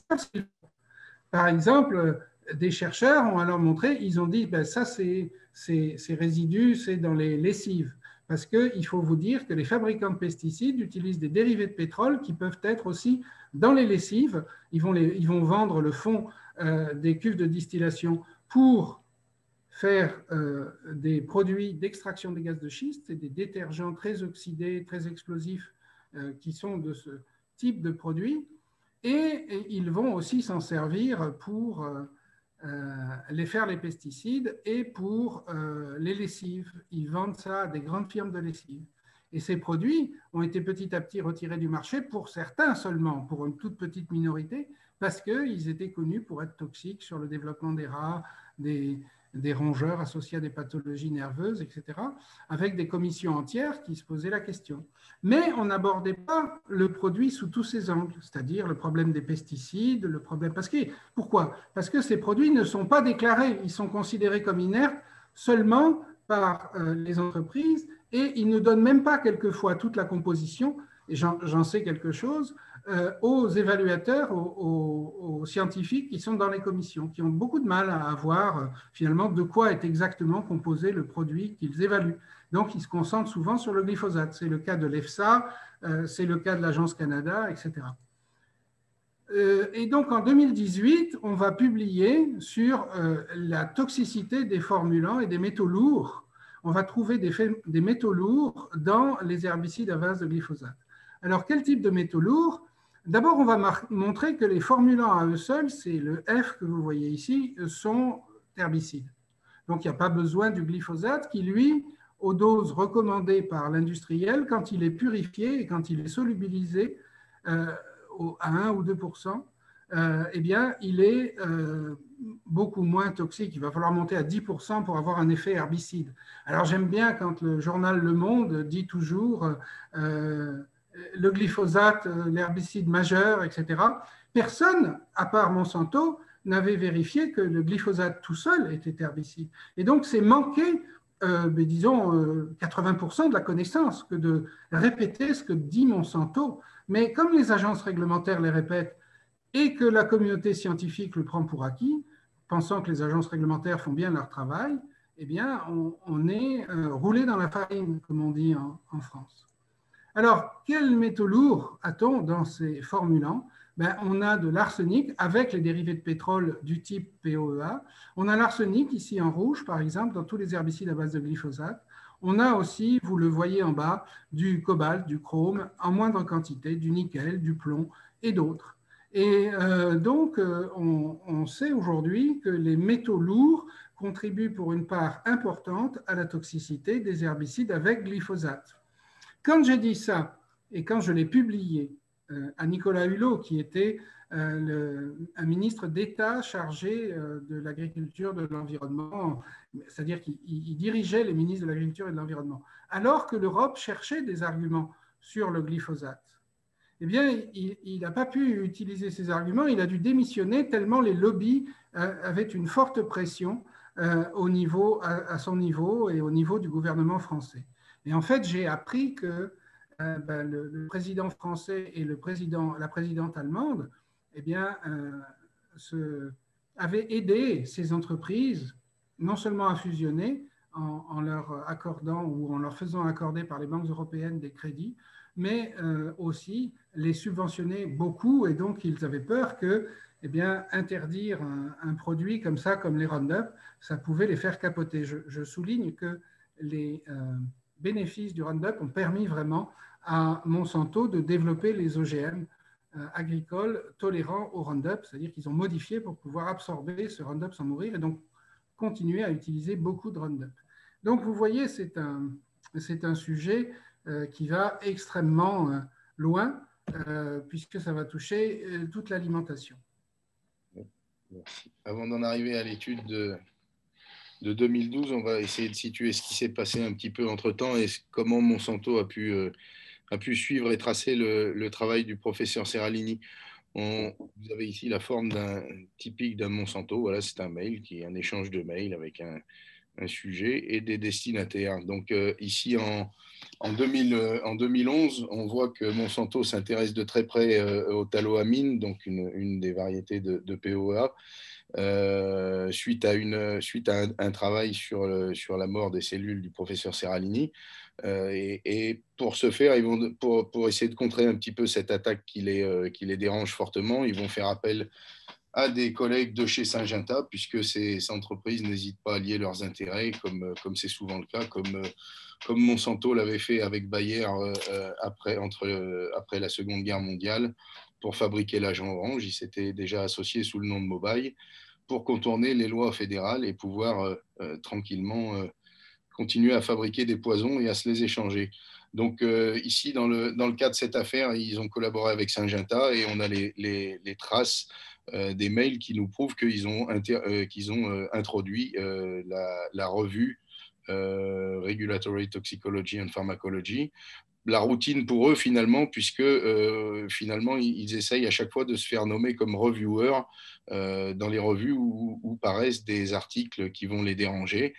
Par exemple, des chercheurs ont alors montré, ils ont dit, ben ça, c'est, c'est, ces résidus, c'est dans les lessives. Parce qu'il faut vous dire que les fabricants de pesticides utilisent des dérivés de pétrole qui peuvent être aussi dans les lessives. Ils vont, les, ils vont vendre le fond euh, des cuves de distillation pour faire euh, des produits d'extraction des gaz de schiste. C'est des détergents très oxydés, très explosifs euh, qui sont de ce type de produits. Et, et ils vont aussi s'en servir pour euh, euh, les faire les pesticides et pour euh, les lessives. Ils vendent ça à des grandes firmes de lessives. Et ces produits ont été petit à petit retirés du marché pour certains seulement, pour une toute petite minorité, parce qu'ils étaient connus pour être toxiques sur le développement des rats, des, des rongeurs associés à des pathologies nerveuses, et cetera, avec des commissions entières qui se posaient la question. Mais on n'abordait pas le produit sous tous ses angles, c'est-à-dire le problème des pesticides, le problème... Parce que, pourquoi ? Parce que ces produits ne sont pas déclarés, ils sont considérés comme inertes seulement par euh, les entreprises et ils ne donnent même pas quelquefois toute la composition, et j'en, j'en sais quelque chose, euh, aux évaluateurs, aux, aux, aux scientifiques qui sont dans les commissions, qui ont beaucoup de mal à avoir euh, finalement de quoi est exactement composé le produit qu'ils évaluent. Donc, ils se concentrent souvent sur le glyphosate. C'est le cas de l'EFSA, euh, c'est le cas de l'Agence Canada, et cetera. Euh, et donc, en deux mille dix-huit, on va publier sur euh, la toxicité des formulants et des métaux lourds. On va trouver des, des métaux lourds dans les herbicides à base de glyphosate. Alors, quel type de métaux lourds ? D'abord, on va montrer que les formulants à eux seuls, c'est le F que vous voyez ici, sont herbicides. Donc, il n'y a pas besoin du glyphosate qui, lui, aux doses recommandées par l'industriel, quand il est purifié et quand il est solubilisé euh, à un ou deux pour cent, euh, eh bien, il est euh, beaucoup moins toxique. Il va falloir monter à dix pour cent pour avoir un effet herbicide. Alors, j'aime bien quand le journal Le Monde dit toujours euh, le glyphosate, l'herbicide majeur, et cetera. Personne, à part Monsanto, n'avait vérifié que le glyphosate tout seul était herbicide. Et donc, c'est manquer, euh, mais disons, euh, quatre-vingts pour cent de la connaissance que de répéter ce que dit Monsanto. Mais comme les agences réglementaires les répètent et que la communauté scientifique le prend pour acquis, pensant que les agences réglementaires font bien leur travail, eh bien, on, on est euh, roulé dans la farine, comme on dit en, en France. Alors, quels métaux lourds a-t-on dans ces formulants? Ben, on a de l'arsenic avec les dérivés de pétrole du type P O E A. On a l'arsenic ici en rouge, par exemple, dans tous les herbicides à base de glyphosate. On a aussi, vous le voyez en bas, du cobalt, du chrome, en moindre quantité, du nickel, du plomb et d'autres. Et euh, donc, euh, on, on sait aujourd'hui que les métaux lourds contribuent pour une part importante à la toxicité des herbicides avec glyphosate. Quand j'ai dit ça, et quand je l'ai publié euh, à Nicolas Hulot, qui était euh, le, un ministre d'État chargé euh, de l'agriculture, de l'environnement, c'est-à-dire qu'il dirigeait les ministres de l'agriculture et de l'environnement, alors que l'Europe cherchait des arguments sur le glyphosate. Eh bien, il n'a pas pu utiliser ces arguments, il a dû démissionner tellement les lobbies euh, avaient une forte pression euh, au niveau, à, à son niveau et au niveau du gouvernement français. Et en fait, j'ai appris que euh, ben, le, le président français et le président, la présidente allemande eh bien, euh, se, avaient aidé ces entreprises non seulement à fusionner en, en leur accordant ou en leur faisant accorder par les banques européennes des crédits, mais euh, aussi les subventionner beaucoup, et donc ils avaient peur que eh bien, interdire un, un produit comme ça, comme les Roundup, ça pouvait les faire capoter. Je, je souligne que les euh, bénéfices du Roundup ont permis vraiment à Monsanto de développer les O G M euh, agricoles tolérants au Roundup, c'est-à-dire qu'ils ont modifié pour pouvoir absorber ce Roundup sans mourir et donc continuer à utiliser beaucoup de Roundup. Donc vous voyez, c'est un, c'est un sujet euh, qui va extrêmement euh, loin euh, puisque ça va toucher euh, toute l'alimentation. Merci. Avant d'en arriver à l'étude de, de deux mille douze, on va essayer de situer ce qui s'est passé un petit peu entre-temps et comment Monsanto a pu, euh, a pu suivre et tracer le, le travail du professeur Seralini. On, vous avez ici la forme d'un typique d'un Monsanto. Voilà, c'est un mail qui est un échange de mails avec un, un sujet et des destinataires. Donc euh, ici en, en, deux mille, euh, en deux mille onze, on voit que Monsanto s'intéresse de très près euh, au taloamine, donc une, une des variétés de, de P O E A, euh, suite à, une, suite à un, un travail sur, le, sur la mort des cellules du professeur Seralini. Euh, et, et pour ce faire, ils vont, pour, pour essayer de contrer un petit peu cette attaque qui les, euh, qui les dérange fortement, ils vont faire appel à des collègues de chez Syngenta, puisque ces entreprises n'hésitent pas à lier leurs intérêts, comme comme c'est souvent le cas, comme, comme Monsanto l'avait fait avec Bayer euh, après, entre, euh, après la Seconde Guerre mondiale, pour fabriquer l'agent orange. Ils s'étaient déjà associés sous le nom de Mobile pour contourner les lois fédérales et pouvoir euh, euh, tranquillement euh, continuer à fabriquer des poisons et à se les échanger. Donc euh, ici, dans le, dans le cas de cette affaire, ils ont collaboré avec Syngenta et on a les, les, les traces euh, des mails qui nous prouvent qu'ils ont, inter, euh, qu'ils ont euh, introduit euh, la, la revue euh, Regulatory Toxicology and Pharmacology. La routine pour eux finalement, puisque euh, finalement ils essayent à chaque fois de se faire nommer comme reviewers euh, dans les revues où, où paraissent des articles qui vont les déranger.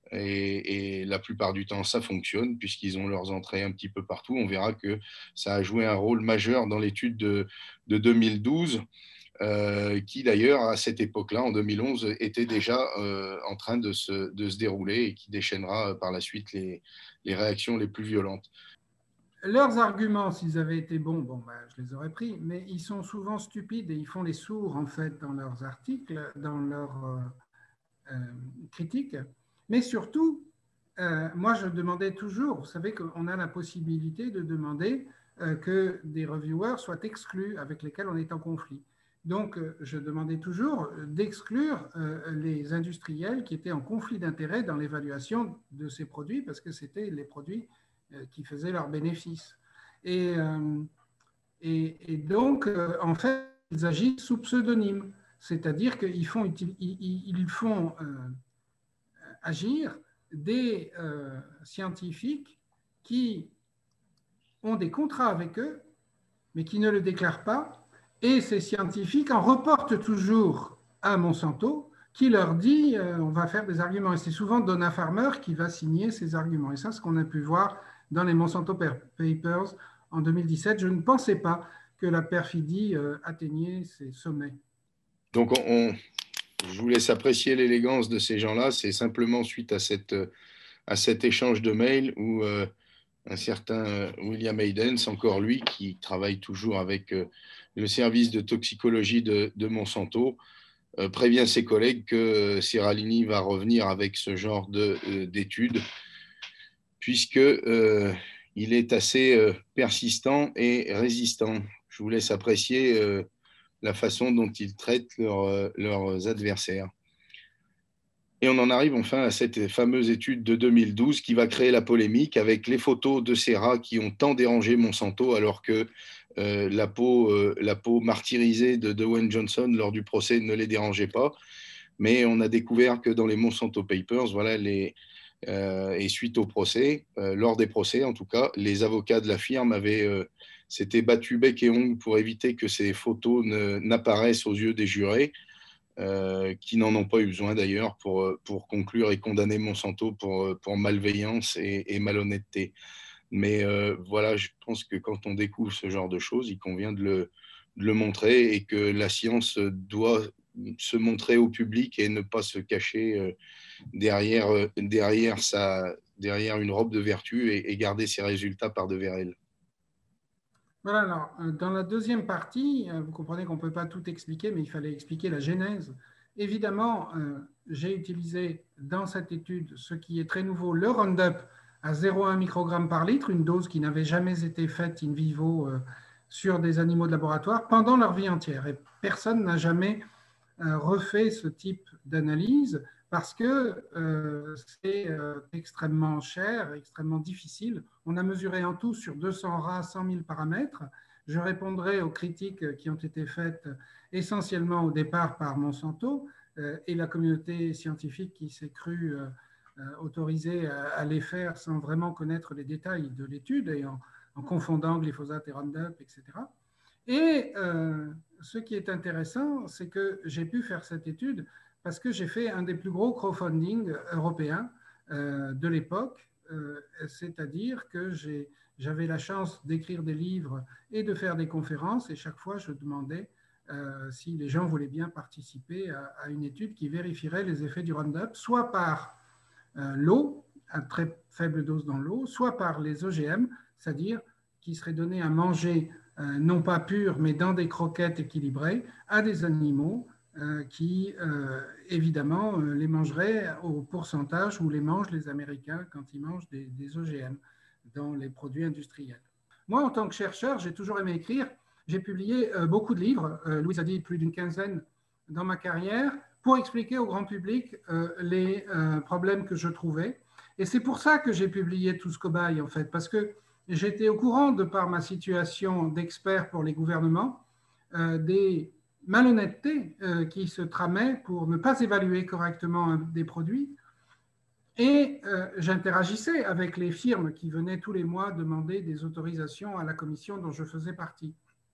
Et, et la plupart du temps, ça fonctionne puisqu'ils ont leurs entrées un petit peu partout. On verra que ça a joué un rôle majeur dans l'étude de, de deux mille douze, euh, qui d'ailleurs, à cette époque-là, en deux mille onze, était déjà euh, en train de se, de se dérouler et qui déchaînera par la suite les, les réactions les plus violentes. Leurs arguments, s'ils avaient été bons, bon, ben, je les aurais pris, mais ils sont souvent stupides et ils font les sourds, en fait, dans leurs articles, dans leurs euh, euh, critiques. Mais surtout, euh, moi, je demandais toujours, vous savez qu'on a la possibilité de demander euh, que des reviewers soient exclus avec lesquels on est en conflit. Donc, euh, je demandais toujours d'exclure euh, les industriels qui étaient en conflit d'intérêts dans l'évaluation de ces produits parce que c'était les produits euh, qui faisaient leurs bénéfices. Et, euh, et, et donc, euh, en fait, ils agissent sous pseudonyme, c'est-à-dire qu'ils font, ils, ils font euh, agir des euh, scientifiques qui ont des contrats avec eux mais qui ne le déclarent pas. Et ces scientifiques en reportent toujours à Monsanto, qui leur dit euh, on va faire des arguments. Et c'est souvent Donna Farmer qui va signer ces arguments. Et ça, c'est ce qu'on a pu voir dans les Monsanto Papers en deux mille dix-sept. Je ne pensais pas que la perfidie euh, atteignait ses sommets. Donc, on, on, je vous laisse apprécier l'élégance de ces gens-là. C'est simplement suite à, cette, à cet échange de mails où euh, un certain William Haydens, encore lui, qui travaille toujours avec euh, le service de toxicologie de, de Monsanto, euh, prévient ses collègues que Serralini va revenir avec ce genre de, euh, d'études, puisque euh, il est assez euh, persistant et résistant. Je vous laisse apprécier euh, la façon dont ils traitent leur, leurs adversaires. Et on en arrive enfin à cette fameuse étude de deux mille douze qui va créer la polémique avec les photos de ces rats qui ont tant dérangé Monsanto alors que euh, la, peau, euh, la peau martyrisée de Dwayne Johnson lors du procès ne les dérangeait pas. Mais on a découvert que dans les Monsanto Papers, voilà, les, euh, et suite au procès, euh, lors des procès en tout cas, les avocats de la firme avaient euh, s'étaient battus bec et ongles pour éviter que ces photos ne, n'apparaissent aux yeux des jurés. Euh, qui n'en ont pas eu besoin d'ailleurs pour, pour conclure et condamner Monsanto pour, pour malveillance et, et malhonnêteté. Mais euh, voilà, je pense que quand on découvre ce genre de choses, il convient de le, de le montrer et que la science doit se montrer au public et ne pas se cacher euh, derrière, euh, derrière, sa, derrière une robe de vertu et, et garder ses résultats par devers elle. Voilà, alors, dans la deuxième partie, vous comprenez qu'on ne peut pas tout expliquer, mais il fallait expliquer la genèse. Évidemment, euh, j'ai utilisé dans cette étude ce qui est très nouveau, le Roundup à zéro virgule un microgramme par litre, une dose qui n'avait jamais été faite in vivo euh, sur des animaux de laboratoire pendant leur vie entière. Et personne n'a jamais euh, refait ce type d'analyse parce que euh, c'est euh, extrêmement cher, extrêmement difficile. On a mesuré en tout sur deux cents rats cent mille paramètres. Je répondrai aux critiques qui ont été faites essentiellement au départ par Monsanto euh, et la communauté scientifique qui s'est crue euh, autorisée à, à les faire sans vraiment connaître les détails de l'étude et en, en confondant glyphosate et Roundup, et cetera. Et euh, ce qui est intéressant, c'est que j'ai pu faire cette étude parce que j'ai fait un des plus gros crowdfunding européens euh, de l'époque, euh, c'est-à-dire que j'ai, j'avais la chance d'écrire des livres et de faire des conférences, et chaque fois je demandais euh, si les gens voulaient bien participer à, à une étude qui vérifierait les effets du Roundup, soit par euh, l'eau, à très faible dose dans l'eau, soit par les O G M, c'est-à-dire qui seraient donnés à manger, euh, non pas purs, mais dans des croquettes équilibrées, à des animaux euh, qui, euh, évidemment, euh, les mangeraient au pourcentage où les mangent les Américains quand ils mangent des, des O G M dans les produits industriels. Moi, en tant que chercheur, j'ai toujours aimé écrire. J'ai publié euh, beaucoup de livres, euh, Louise a dit plus d'une quinzaine dans ma carrière, pour expliquer au grand public euh, les euh, problèmes que je trouvais. Et c'est pour ça que j'ai publié Tous Cobayes, en fait, parce que j'étais au courant, de par ma situation d'expert pour les gouvernements, euh, des malhonnêtetés euh, qui se tramaient pour ne pas évaluer correctement un, des produits. Et euh, j'interagissais avec les firmes qui venaient tous les mois demander des autorisations à la commission dont je faisais partie.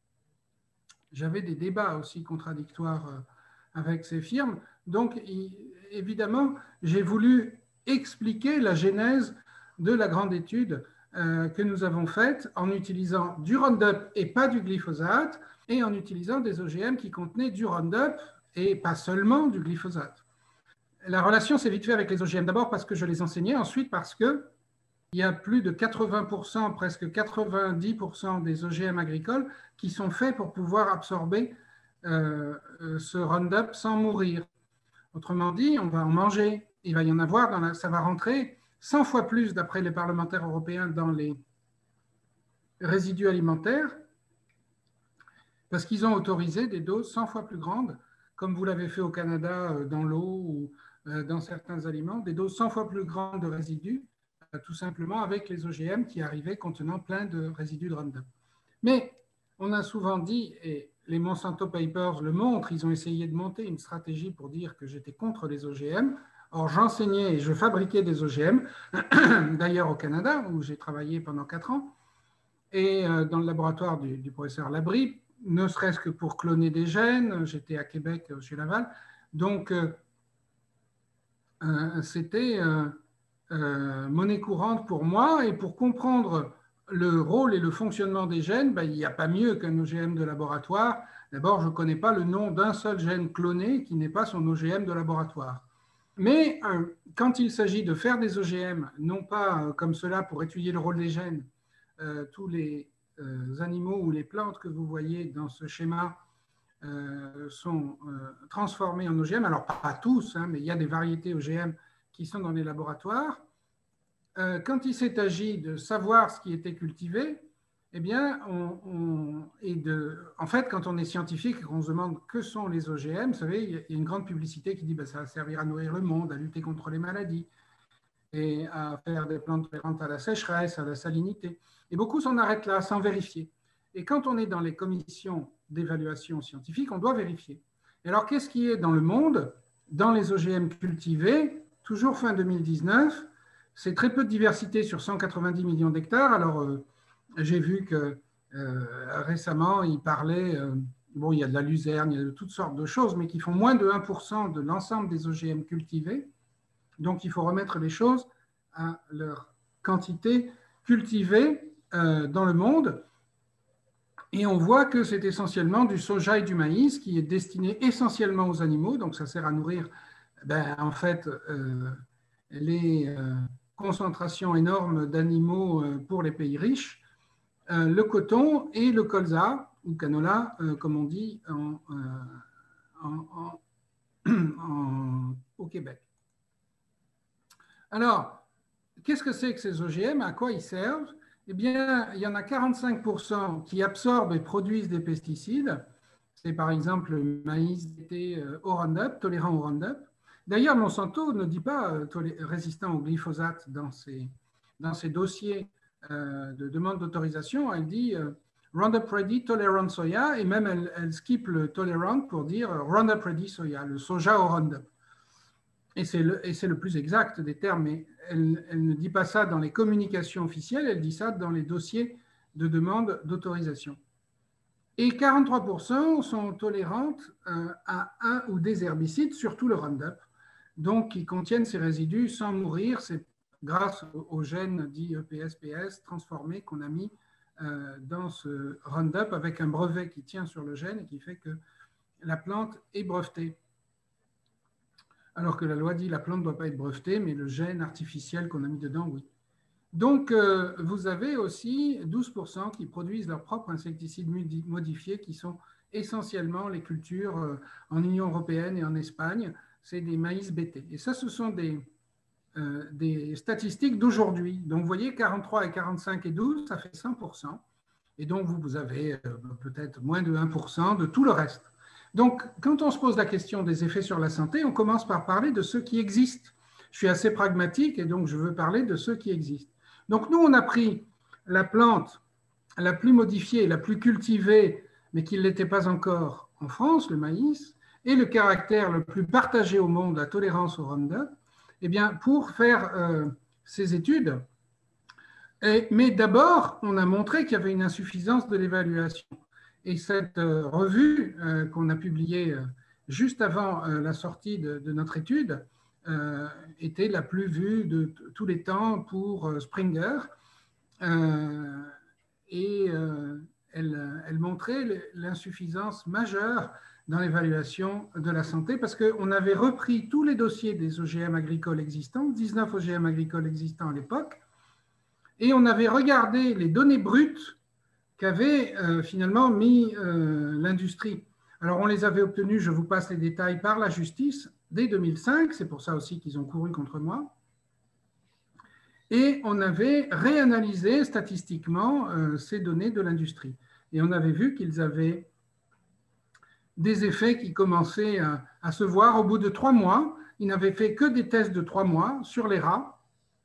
J'avais des débats aussi contradictoires euh, avec ces firmes. Donc, évidemment, j'ai voulu expliquer la genèse de la grande étude euh, que nous avons faite en utilisant du Roundup et pas du glyphosate, et en utilisant des O G M qui contenaient du Roundup et pas seulement du glyphosate. La relation s'est vite faite avec les O G M, d'abord parce que je les enseignais, ensuite parce que il y a plus de quatre-vingts pour cent, presque quatre-vingt-dix pour cent des O G M agricoles qui sont faits pour pouvoir absorber euh, ce Roundup sans mourir. Autrement dit, on va en manger. Il va y en avoir, dans la, ça va rentrer cent fois plus, d'après les parlementaires européens, dans les résidus alimentaires, parce qu'ils ont autorisé des doses cent fois plus grandes, comme vous l'avez fait au Canada dans l'eau ou dans certains aliments, des doses cent fois plus grandes de résidus, tout simplement avec les O G M qui arrivaient contenant plein de résidus de Roundup. Mais on a souvent dit, et les Monsanto Papers le montrent, ils ont essayé de monter une stratégie pour dire que j'étais contre les O G M. Or, j'enseignais et je fabriquais des O G M, d'ailleurs au Canada, où j'ai travaillé pendant quatre ans. et euh, dans le laboratoire du, du professeur Labrie, ne serait-ce que pour cloner des gènes. J'étais à Québec chez Laval. Donc, euh, euh, c'était euh, euh, monnaie courante pour moi. Et pour comprendre le rôle et le fonctionnement des gènes, ben, il n'y a pas mieux qu'un O G M de laboratoire. D'abord, je ne connais pas le nom d'un seul gène cloné qui n'est pas son O G M de laboratoire. Mais euh, quand il s'agit de faire des O G M, non pas euh, comme cela pour étudier le rôle des gènes, euh, tous les euh, animaux ou les plantes que vous voyez dans ce schéma euh, sont euh, transformés en O G M. Alors, pas, pas tous, hein, mais il y a des variétés O G M qui sont dans les laboratoires. Euh, quand il s'est agi de savoir ce qui était cultivé, eh bien, on, on, et de, en fait, quand on est scientifique et qu'on se demande que sont les O G M, vous savez, il y a une grande publicité qui dit que ben, ça va servir à nourrir le monde, à lutter contre les maladies et à faire des plantes tolérantes à la sécheresse, à la salinité. Et beaucoup s'en arrêtent là, sans vérifier. Et quand on est dans les commissions d'évaluation scientifique, on doit vérifier. Et alors, qu'est-ce qui est dans le monde, dans les O G M cultivés, toujours fin deux mille dix-neuf, c'est très peu de diversité sur cent quatre-vingt-dix millions d'hectares. Alors, euh, j'ai vu que euh, récemment, il parlait, euh, bon, il y a de la luzerne, il y a de toutes sortes de choses, mais qui font moins de un pour cent de l'ensemble des O G M cultivés. Donc, il faut remettre les choses à leur quantité cultivée euh, dans le monde. Et on voit que c'est essentiellement du soja et du maïs qui est destiné essentiellement aux animaux. Donc, ça sert à nourrir, ben, en fait, euh, les euh, concentrations énormes d'animaux euh, pour les pays riches. Euh, le coton et le colza, ou canola, euh, comme on dit en, euh, en, en, en, au Québec. Alors, qu'est-ce que c'est que ces O G M? À quoi ils servent? Eh bien, il y en a quarante-cinq pour cent qui absorbent et produisent des pesticides. C'est par exemple le maïs d'été au Roundup, tolérant au Roundup. D'ailleurs, Monsanto ne dit pas euh, résistant au glyphosate dans ses, dans ses dossiers euh, de demande d'autorisation. Elle dit euh, Roundup Ready Tolerant Soya, et même elle, elle skip le tolerant pour dire euh, Roundup Ready Soya, le soja au Roundup. Et c'est le, le plus exact des termes, mais elle, elle ne dit pas ça dans les communications officielles, elle dit ça dans les dossiers de demande d'autorisation. Et quarante-trois pour cent sont tolérantes euh, à un ou des herbicides, surtout le Roundup, donc qui contiennent ces résidus sans mourir. C'est grâce au gène dit E P S P S transformé qu'on a mis euh, dans ce Roundup avec un brevet qui tient sur le gène et qui fait que la plante est brevetée. Alors que la loi dit que la plante ne doit pas être brevetée, mais le gène artificiel qu'on a mis dedans, oui. Donc, euh, vous avez aussi douze pour cent qui produisent leurs propres insecticides modifiés, qui sont essentiellement les cultures euh, en Union européenne et en Espagne. C'est des maïs B T. Et ça, ce sont des, euh, des statistiques d'aujourd'hui. Donc, vous voyez, quarante-trois et quarante-cinq et douze, ça fait cent pour cent. Et donc, vous, vous avez euh, peut-être moins de un pour cent de tout le reste. Donc, quand on se pose la question des effets sur la santé, on commence par parler de ceux qui existent. Je suis assez pragmatique et donc je veux parler de ceux qui existent. Donc, nous, on a pris la plante la plus modifiée, la plus cultivée, mais qui ne l'était pas encore en France, le maïs, et le caractère le plus partagé au monde, la tolérance au Roundup, eh bien, pour faire euh, ces études. Et, mais d'abord, on a montré qu'il y avait une insuffisance de l'évaluation. Et cette euh, revue euh, qu'on a publiée euh, juste avant euh, la sortie de, de notre étude euh, était la plus vue de tous les temps pour euh, Springer. Euh, et euh, elle, elle montrait l'insuffisance majeure dans l'évaluation de la santé parce qu'on avait repris tous les dossiers des O G M agricoles existants, dix-neuf O G M agricoles existants à l'époque, et on avait regardé les données brutes qu'avait euh, finalement mis euh, l'industrie. Alors, on les avait obtenus, je vous passe les détails, par la justice dès deux mille cinq, c'est pour ça aussi qu'ils ont couru contre moi. Et on avait réanalysé statistiquement euh, ces données de l'industrie. Et on avait vu qu'ils avaient des effets qui commençaient à, à se voir au bout de trois mois. Ils n'avaient fait que des tests de trois mois sur les rats,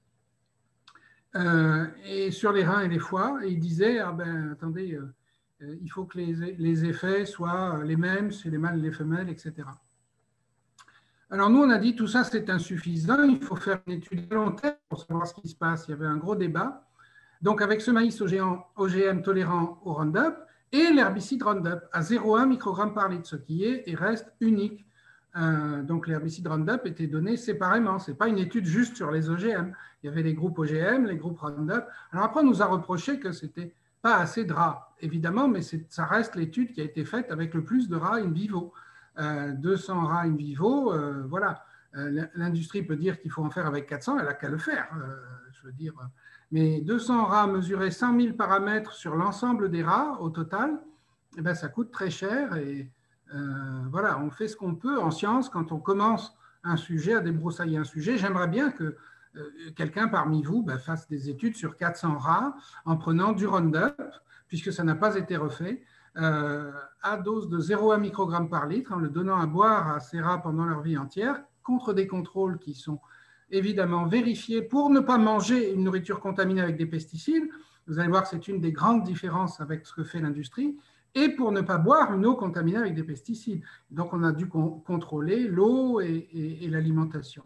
euh, et sur les reins et les foies. Et ils disaient, ah ben, attendez, euh, il faut que les, les effets soient les mêmes chez les mâles et les femelles, et cetera. Alors nous, on a dit tout ça, c'est insuffisant, il faut faire une étude à long terme pour savoir ce qui se passe. Il y avait un gros débat. Donc avec ce maïs O G M tolérant au Roundup et l'herbicide Roundup à zéro virgule un microgramme par litre, ce qui est et reste unique. Euh, donc l'herbicide Roundup était donné séparément. Ce n'est pas une étude juste sur les O G M. Il y avait les groupes O G M, les groupes Roundup. Alors après, on nous a reproché que ce n'était pas assez de rats, évidemment, mais ça reste l'étude qui a été faite avec le plus de rats in vivo. Euh, deux cents rats in vivo, euh, voilà. Euh, l'industrie peut dire qu'il faut en faire avec quatre cents, elle n'a qu'à le faire. Euh, je veux dire, mais deux cents rats mesurer cent mille paramètres sur l'ensemble des rats au total, eh ben, ça coûte très cher et euh, voilà, on fait ce qu'on peut en science quand on commence un sujet, à débroussailler un sujet. J'aimerais bien que euh, quelqu'un parmi vous ben, fasse des études sur quatre cents rats en prenant du Roundup, puisque ça n'a pas été refait, euh, à dose de zéro virgule un microgramme par litre, en le donnant à boire à ces rats pendant leur vie entière, contre des contrôles qui sont évidemment vérifiés pour ne pas manger une nourriture contaminée avec des pesticides. Vous allez voir que c'est une des grandes différences avec ce que fait l'industrie, et pour ne pas boire une eau contaminée avec des pesticides. Donc, on a dû contrôler l'eau et, et, et l'alimentation.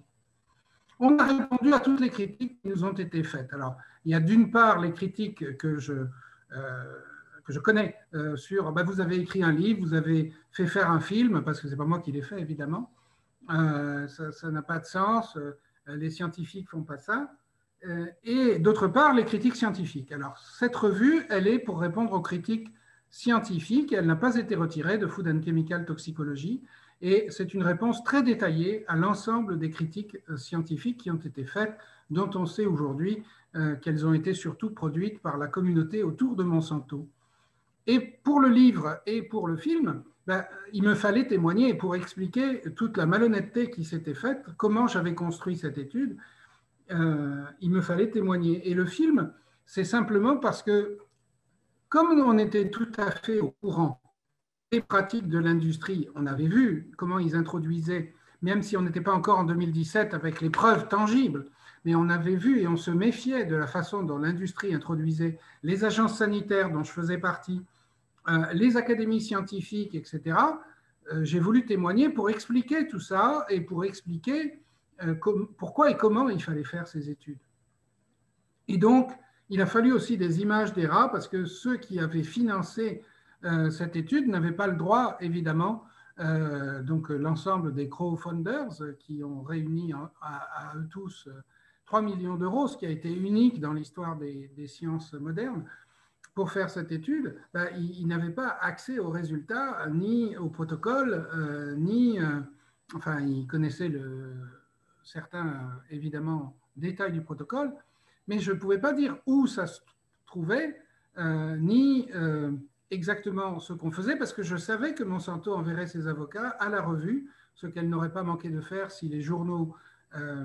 On a répondu à toutes les critiques qui nous ont été faites. Alors, il y a d'une part les critiques que je, euh, que je connais euh, sur ben, vous avez écrit un livre, vous avez fait faire un film, parce que ce n'est pas moi qui l'ai fait, évidemment. Euh, ça n'a pas de sens. Euh, les scientifiques ne font pas ça. Euh, et d'autre part, les critiques scientifiques. Alors, cette revue, elle est pour répondre aux critiques scientifique, elle n'a pas été retirée de Food and Chemical Toxicology, et c'est une réponse très détaillée à l'ensemble des critiques scientifiques qui ont été faites, dont on sait aujourd'hui euh, qu'elles ont été surtout produites par la communauté autour de Monsanto. Et pour le livre et pour le film, ben, il me fallait témoigner pour expliquer toute la malhonnêteté qui s'était faite, comment j'avais construit cette étude, euh, il me fallait témoigner. Et le film, c'est simplement parce que comme on était tout à fait au courant des pratiques de l'industrie, on avait vu comment ils introduisaient, même si on n'était pas encore en deux mille dix-sept avec les preuves tangibles, mais on avait vu et on se méfiait de la façon dont l'industrie introduisait les agences sanitaires dont je faisais partie, euh, les académies scientifiques, et cetera. Euh, j'ai voulu témoigner pour expliquer tout ça et pour expliquer euh, pourquoi et comment il fallait faire ces études. Et donc, il a fallu aussi des images des rats parce que ceux qui avaient financé euh, cette étude n'avaient pas le droit, évidemment, euh, donc l'ensemble des crowdfunders qui ont réuni à, à, à eux tous trois millions d'euros, ce qui a été unique dans l'histoire des, des sciences modernes, pour faire cette étude, ben, ils, ils n'avaient pas accès aux résultats, ni au protocole, euh, ni, euh, enfin, ils connaissaient le, certains, évidemment, détails du protocole, mais je ne pouvais pas dire où ça se trouvait, euh, ni euh, exactement ce qu'on faisait, parce que je savais que Monsanto enverrait ses avocats à la revue, ce qu'elle n'aurait pas manqué de faire si les journaux, euh,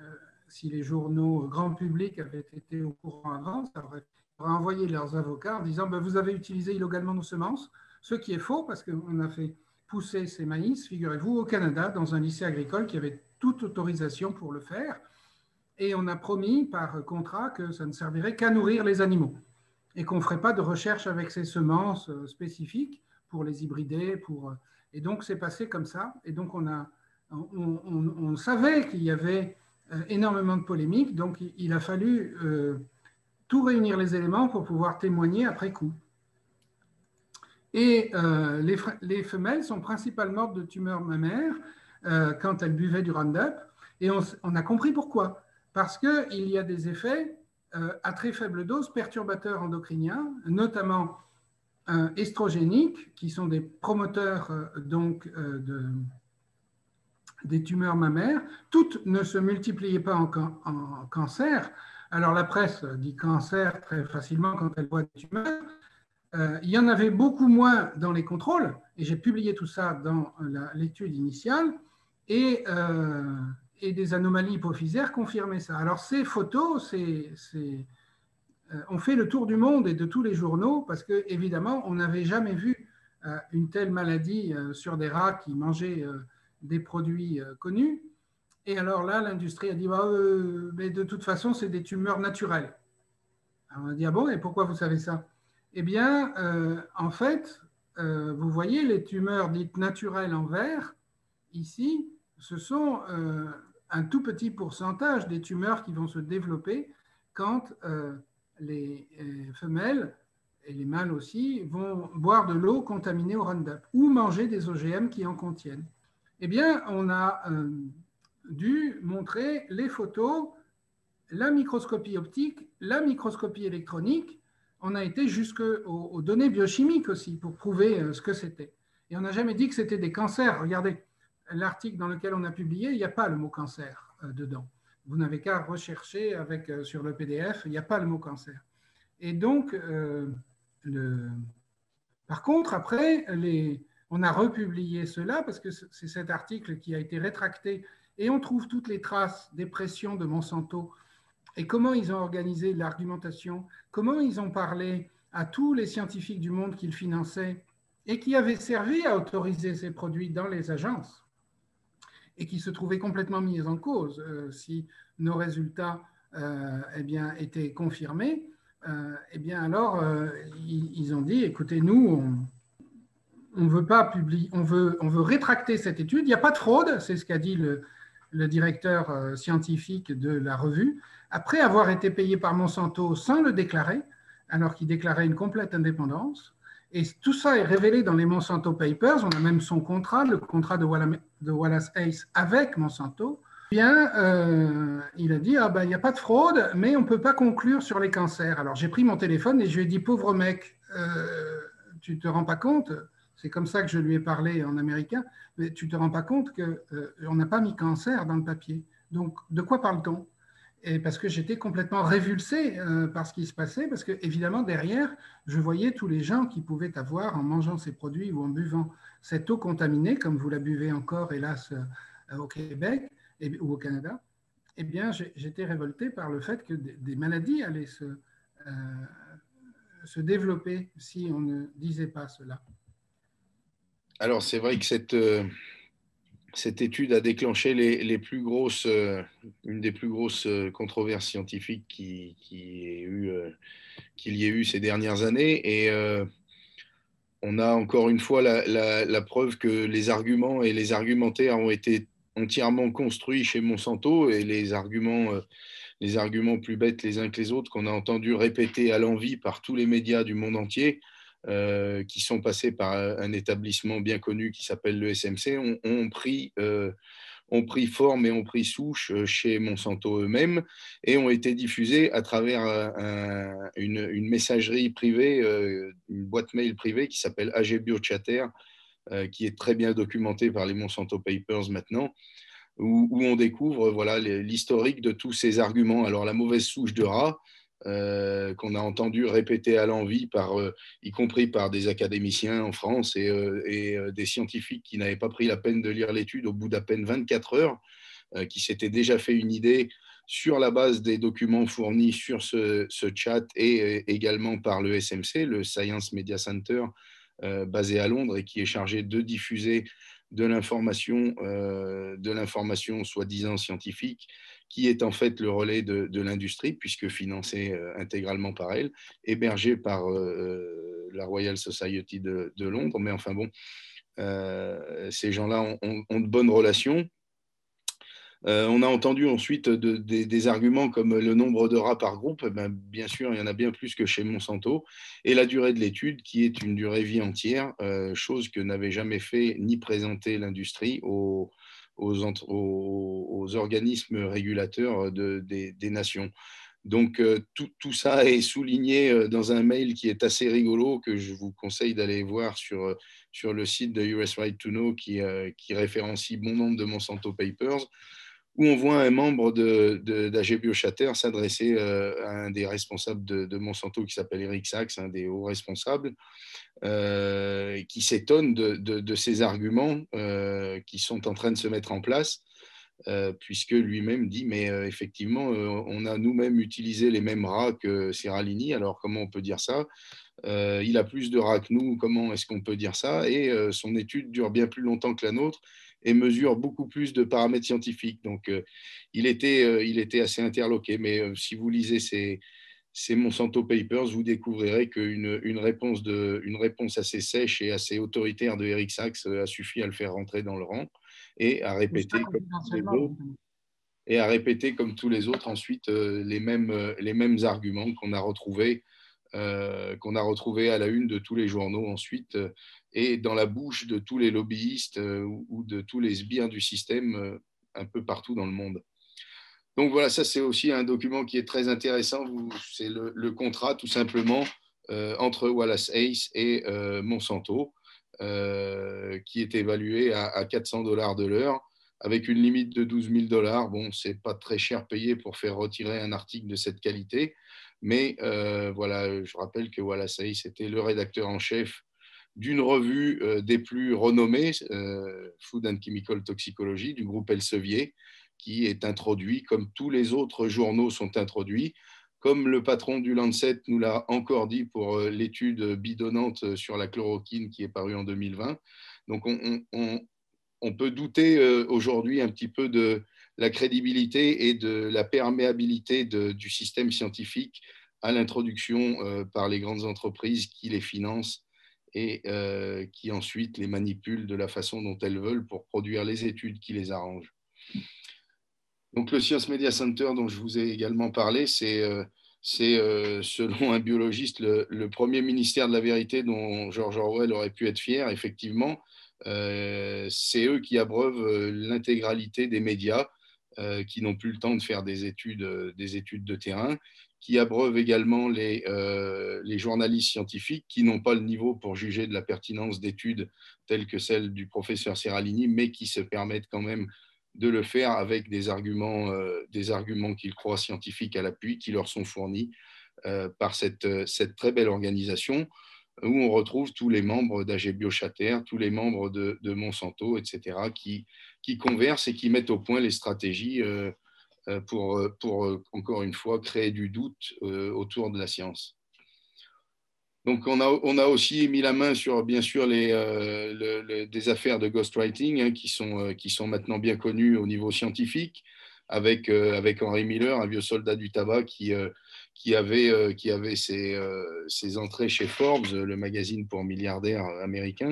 si les journaux grand public avaient été au courant avant, ça aurait, aurait envoyé leurs avocats en disant ben, « vous avez utilisé illégalement nos semences », ce qui est faux, parce qu'on a fait pousser ces maïs, figurez-vous, au Canada, dans un lycée agricole qui avait toute autorisation pour le faire. Et on a promis par contrat que ça ne servirait qu'à nourrir les animaux et qu'on ne ferait pas de recherche avec ces semences spécifiques pour les hybrider. Pour... Et donc, c'est passé comme ça. Et donc, on, a, on, on, on savait qu'il y avait énormément de polémiques. Donc, il a fallu euh, tout réunir les éléments pour pouvoir témoigner après coup. Et euh, les, les femelles sont principalement de tumeurs mammaires euh, quand elles buvaient du Roundup. Et on, on a compris pourquoi. Parce qu'il y a des effets euh, à très faible dose perturbateurs endocriniens, notamment euh, estrogéniques, qui sont des promoteurs euh, donc, euh, de, des tumeurs mammaires. Toutes ne se multipliaient pas en, can en cancer. Alors la presse dit cancer très facilement quand elle voit des tumeurs. Euh, il y en avait beaucoup moins dans les contrôles, et j'ai publié tout ça dans l'étude initiale. Et... Euh, et des anomalies hypophysaires confirmaient ça. Alors ces photos, c'est, c'est, euh, on fait le tour du monde et de tous les journaux parce que évidemment, on n'avait jamais vu euh, une telle maladie euh, sur des rats qui mangeaient euh, des produits euh, connus. Et alors là, l'industrie a dit bah, euh, mais de toute façon, c'est des tumeurs naturelles. Alors on a dit ah bon, et pourquoi vous savez ça? Eh bien, euh, en fait, euh, vous voyez les tumeurs dites naturelles en vert ici. Ce sont euh, un tout petit pourcentage des tumeurs qui vont se développer quand euh, les femelles, et les mâles aussi, vont boire de l'eau contaminée au Roundup ou manger des O G M qui en contiennent. Eh bien, on a euh, dû montrer les photos, la microscopie optique, la microscopie électronique. On a été jusqu'aux aux données biochimiques aussi pour prouver euh, ce que c'était. Et on n'a jamais dit que c'était des cancers. Regardez, l'article dans lequel on a publié, il n'y a pas le mot cancer euh, dedans. Vous n'avez qu'à rechercher avec, euh, sur le P D F, il n'y a pas le mot cancer. Et donc, euh, le... par contre, après, les... on a republié cela parce que c'est cet article qui a été rétracté et on trouve toutes les traces des pressions de Monsanto et comment ils ont organisé l'argumentation, comment ils ont parlé à tous les scientifiques du monde qu'ils finançaient et qui avaient servi à autoriser ces produits dans les agences et qui se trouvaient complètement mis en cause euh, si nos résultats euh, eh bien, étaient confirmés. Euh, eh bien, alors, euh, ils, ils ont dit, écoutez, nous, on, on veut pas publier, on veut, on veut rétracter cette étude. Il n'y a pas de fraude, c'est ce qu'a dit le, le directeur euh, scientifique de la revue, après avoir été payé par Monsanto sans le déclarer, alors qu'il déclarait une complète indépendance. Et tout ça est révélé dans les Monsanto Papers. On a même son contrat, le contrat de Wallace Ace avec Monsanto. Bien, euh, il a dit, ah ben, il n'y a pas de fraude, mais on ne peut pas conclure sur les cancers. Alors, j'ai pris mon téléphone et je lui ai dit, pauvre mec, euh, tu ne te rends pas compte, c'est comme ça que je lui ai parlé en américain, mais tu ne te rends pas compte qu'on euh, n'a pas mis cancer dans le papier. Donc, de quoi parle-t-on? Et parce que j'étais complètement révulsé euh, par ce qui se passait, parce que évidemment derrière, je voyais tous les gens qui pouvaient avoir en mangeant ces produits ou en buvant cette eau contaminée, comme vous la buvez encore, hélas, euh, au Québec et, ou au Canada. Eh bien, j'étais révolté par le fait que des, des maladies allaient se, euh, se développer si on ne disait pas cela. Alors, c'est vrai que cette, euh, cette étude a déclenché les, les plus grosses, euh, une des plus grosses euh, controverses scientifiques qui, qui ait eu, euh, qu'il y ait eu ces dernières années. Et euh, on a encore une fois la, la, la preuve que les arguments et les argumentaires ont été entièrement construits chez Monsanto et les arguments, euh, les arguments plus bêtes les uns que les autres qu'on a entendu répéter à l'envi par tous les médias du monde entier, euh, qui sont passés par un établissement bien connu qui s'appelle le S M C, ont, ont pris... Euh, ont pris forme et ont pris souche chez Monsanto eux-mêmes et ont été diffusés à travers un, une, une messagerie privée, euh, une boîte mail privée qui s'appelle A G BioChatter, euh, qui est très bien documentée par les Monsanto Papers maintenant, où, où on découvre voilà, l'historique de tous ces arguments. Alors la mauvaise souche de rat, Euh, qu'on a entendu répéter à l'envi, par, euh, y compris par des académiciens en France et, euh, et euh, des scientifiques qui n'avaient pas pris la peine de lire l'étude au bout d'à peine vingt-quatre heures, euh, qui s'étaient déjà fait une idée sur la base des documents fournis sur ce, ce chat et euh, également par le S M C, le Science Media Center, euh, basé à Londres et qui est chargé de diffuser de l'information, euh, de l'information soi-disant scientifique, qui est en fait le relais de, de l'industrie, puisque financé euh, intégralement par elle, hébergé par euh, la Royal Society de, de Londres. Mais enfin bon, euh, ces gens-là ont, ont, ont de bonnes relations. Euh, on a entendu ensuite de, de, des arguments comme le nombre de rats par groupe. Ben, bien sûr, il y en a bien plus que chez Monsanto. Et la durée de l'étude, qui est une durée vie entière, euh, chose que n'avait jamais fait ni présenté l'industrie aux, aux, aux, aux organismes régulateurs de, des, des nations. Donc, euh, tout, tout, ça est souligné dans un mail qui est assez rigolo, que je vous conseille d'aller voir sur, sur le site de U S Right to Know, qui, euh, qui référencie bon nombre de Monsanto Papers, où on voit un membre d'A G BioChatter s'adresser euh, à un des responsables de, de Monsanto qui s'appelle Eric Sachs, un des hauts responsables, euh, qui s'étonne de, de, de ces arguments euh, qui sont en train de se mettre en place, euh, puisque lui-même dit, mais euh, effectivement, euh, on a nous-mêmes utilisé les mêmes rats que Serralini, alors comment on peut dire ça? Euh, il a plus de rats que nous, comment est-ce qu'on peut dire ça? Et euh, son étude dure bien plus longtemps que la nôtre et mesure beaucoup plus de paramètres scientifiques. Donc, euh, il, était, euh, il était assez interloqué. Mais euh, si vous lisez ces, ces Monsanto Papers, vous découvrirez qu'une une réponse, de, une réponse assez sèche et assez autoritaire de Eric Sachs a suffi à le faire rentrer dans le rang et à répéter comme tous les autres. et a répété comme tous les autres ensuite euh, les, mêmes, euh, les mêmes arguments qu'on a retrouvés euh, qu'on a retrouvés à la une de tous les journaux ensuite euh, et dans la bouche de tous les lobbyistes euh, ou, ou de tous les sbires du système euh, un peu partout dans le monde. Donc voilà, ça c'est aussi un document qui est très intéressant. C'est le, le contrat tout simplement euh, entre Wallace Ace et euh, Monsanto, euh, qui est évalué à, à quatre cents dollars de l'heure, avec une limite de douze mille dollars. Bon, c'est pas très cher payé pour faire retirer un article de cette qualité, mais euh, voilà, je rappelle que Wallace Ace était le rédacteur en chef d'une revue euh, des plus renommées, euh, Food and Chemical Toxicology, du groupe Elsevier, qui est introduit, comme tous les autres journaux sont introduits, comme le patron du Lancet nous l'a encore dit pour l'étude bidonnante sur la chloroquine qui est parue en deux mille vingt. Donc on, on, on peut douter aujourd'hui un petit peu de la crédibilité et de la perméabilité de, du système scientifique à l'introduction euh, par les grandes entreprises qui les financent et euh, qui ensuite les manipulent de la façon dont elles veulent pour produire les études qui les arrangent. Donc, le Science Media Center, dont je vous ai également parlé, c'est, euh, c'est euh, selon un biologiste, le, le premier ministère de la vérité dont George Orwell aurait pu être fier, effectivement. Euh, c'est eux qui abreuvent l'intégralité des médias euh, qui n'ont plus le temps de faire des études, euh, des études de terrain, qui abreuvent également les, euh, les journalistes scientifiques qui n'ont pas le niveau pour juger de la pertinence d'études telles que celles du professeur Seralini, mais qui se permettent quand même de le faire avec des arguments, euh, des arguments qu'ils croient scientifiques à l'appui, qui leur sont fournis euh, par cette, cette très belle organisation où on retrouve tous les membres d'A G Biochater, tous les membres de, de Monsanto, et cetera, qui, qui conversent et qui mettent au point les stratégies euh, pour, pour, encore une fois, créer du doute euh, autour de la science. Donc, on a, on a aussi mis la main sur, bien sûr, les, euh, le, le, des affaires de ghostwriting hein, qui, sont, euh, qui sont maintenant bien connues au niveau scientifique, avec, euh, avec Henry Miller, un vieux soldat du tabac qui, euh, qui avait, euh, qui avait ses, euh, ses entrées chez Forbes, le magazine pour milliardaires américain,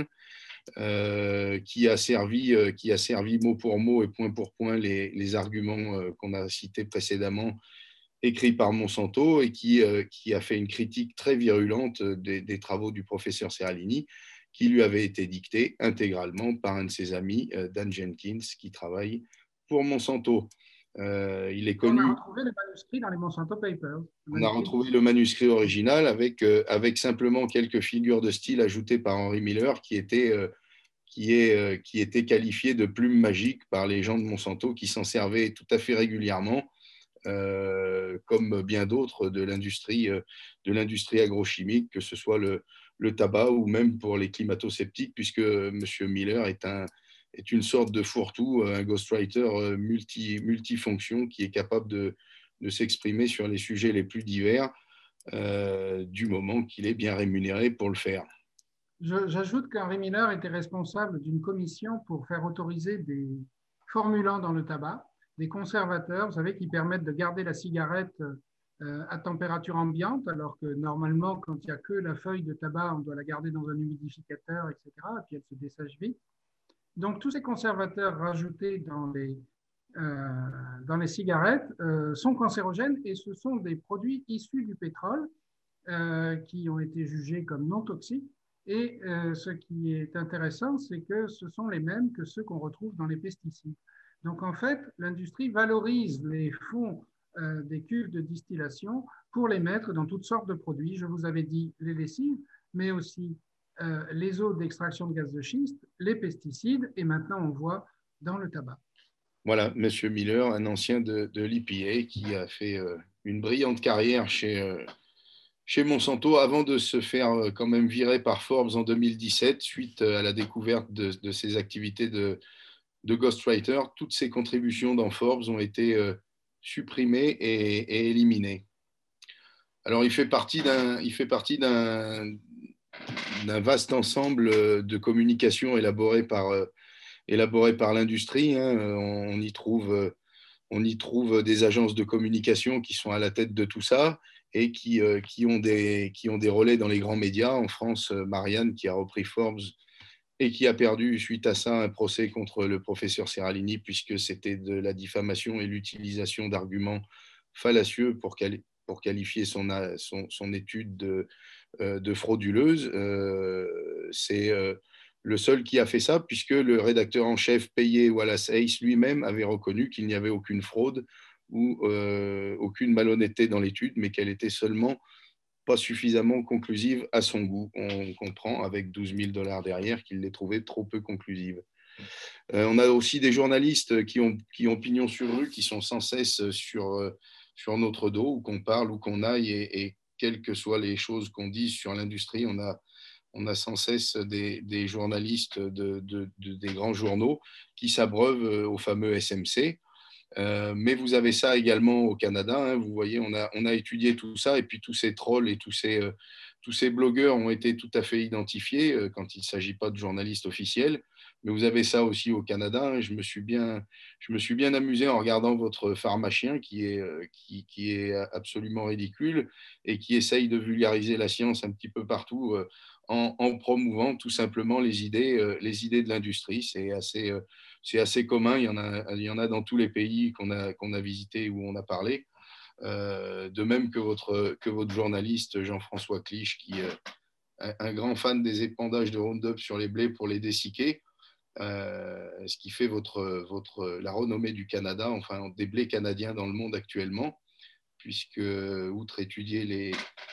euh, qui, a servi, euh, qui a servi mot pour mot et point pour point les, les arguments euh, qu'on a cités précédemment, écrit par Monsanto et qui, euh, qui a fait une critique très virulente des, des travaux du professeur Seralini, qui lui avait été dicté intégralement par un de ses amis, euh, Dan Jenkins, qui travaille pour Monsanto. Euh, il est connu. On a retrouvé le manuscrit dans les Monsanto Papers. On a retrouvé le manuscrit original avec, euh, avec simplement quelques figures de style ajoutées par Henry Miller, qui était, euh, qui, est, euh, qui était qualifié de plume magique par les gens de Monsanto, qui s'en servaient tout à fait régulièrement. Euh, comme bien d'autres de l'industrie euh, de l'industrie agrochimique, que ce soit le, le tabac ou même pour les climato-sceptiques, puisque M. Miller est, un, est une sorte de fourre-tout, un ghostwriter multi, multifonction qui est capable de, de s'exprimer sur les sujets les plus divers euh, du moment qu'il est bien rémunéré pour le faire. J'ajoute qu'Henry Miller était responsable d'une commission pour faire autoriser des formulants dans le tabac, des conservateurs, vous savez, qui permettent de garder la cigarette euh, à température ambiante, alors que normalement, quand il n'y a que la feuille de tabac, on doit la garder dans un humidificateur, et cetera, et puis elle se dessèche vite. Donc, tous ces conservateurs rajoutés dans les, euh, dans les cigarettes euh, sont cancérogènes et ce sont des produits issus du pétrole euh, qui ont été jugés comme non toxiques. Et euh, ce qui est intéressant, c'est que ce sont les mêmes que ceux qu'on retrouve dans les pesticides. Donc, en fait, l'industrie valorise les fonds euh, des cuves de distillation pour les mettre dans toutes sortes de produits. Je vous avais dit les lessives, mais aussi euh, les eaux d'extraction de gaz de schiste, les pesticides, et maintenant on voit dans le tabac. Voilà, M. Miller, un ancien de, de l'E P A qui a fait euh, une brillante carrière chez, euh, chez Monsanto avant de se faire euh, quand même virer par Forbes en deux mille dix-sept suite à la découverte de, de ses activités de de ghostwriter, toutes ces contributions dans Forbes ont été euh, supprimées et, et éliminées. Alors, il fait partie d'un, il fait partie d'un, d'un vaste ensemble de communications élaborées par, euh, élaborées par l'industrie. Hein. On, y trouve, on y trouve des agences de communication qui sont à la tête de tout ça et qui, euh, qui, ont des, qui ont des relais dans les grands médias. En France, Marianne, qui a repris Forbes, et qui a perdu suite à ça un procès contre le professeur Seralini, puisque c'était de la diffamation et l'utilisation d'arguments fallacieux pour, quali pour qualifier son, son, son étude de, euh, de frauduleuse. Euh, C'est euh, le seul qui a fait ça, puisque le rédacteur en chef payé, Wallace Hayes, lui-même avait reconnu qu'il n'y avait aucune fraude ou euh, aucune malhonnêteté dans l'étude, mais qu'elle était seulement pas suffisamment conclusive à son goût. On comprend avec douze mille dollars derrière qu'il les trouvait trop peu conclusives. Euh, on a aussi des journalistes qui ont, qui ont pignon sur rue, qui sont sans cesse sur, euh, sur notre dos, ou qu'on parle, ou qu'on aille, et, et quelles que soient les choses qu'on dise sur l'industrie, on a, on a sans cesse des, des journalistes de, de, de, des grands journaux qui s'abreuvent au fameux S M C. Euh, mais vous avez ça également au Canada. Hein, vous voyez, on a, on a étudié tout ça, et puis tous ces trolls et tous ces, euh, tous ces blogueurs ont été tout à fait identifiés euh, quand il ne s'agit pas de journalistes officiels. Mais vous avez ça aussi au Canada. Hein, je me suis bien, je me suis bien amusé en regardant votre pharmacien qui est, euh, qui, qui est absolument ridicule et qui essaye de vulgariser la science un petit peu partout euh, en, en promouvant tout simplement les idées, euh, les idées de l'industrie. C'est assez... Euh, c'est assez commun, il y en a, il y en a dans tous les pays qu'on a, qu'on a visités ou on a parlé. Euh, de même que votre, que votre journaliste Jean-François Clich, qui est un, un grand fan des épandages de Roundup sur les blés pour les dessicquer, euh, ce qui fait votre, votre, la renommée du Canada, enfin des blés canadiens dans le monde actuellement, puisque, outre étudier les,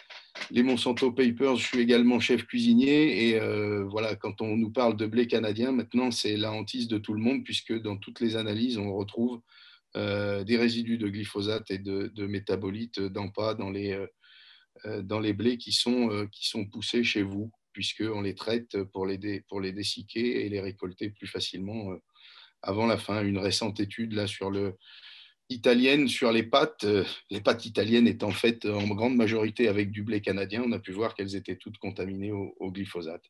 les Monsanto Papers, je suis également chef cuisinier et euh, voilà, quand on nous parle de blé canadien, maintenant c'est la hantise de tout le monde puisque dans toutes les analyses, on retrouve euh, des résidus de glyphosate et de, de métabolites d'A M P A dans les, euh, dans les blés qui sont, euh, qui sont poussés chez vous, puisqu'on les traite pour les, dé, pour les dessicquer et les récolter plus facilement euh, avant la fin. Une récente étude là sur le italienne sur les pâtes, euh, les pâtes italiennes étant faites en grande majorité avec du blé canadien, on a pu voir qu'elles étaient toutes contaminées au, au glyphosate.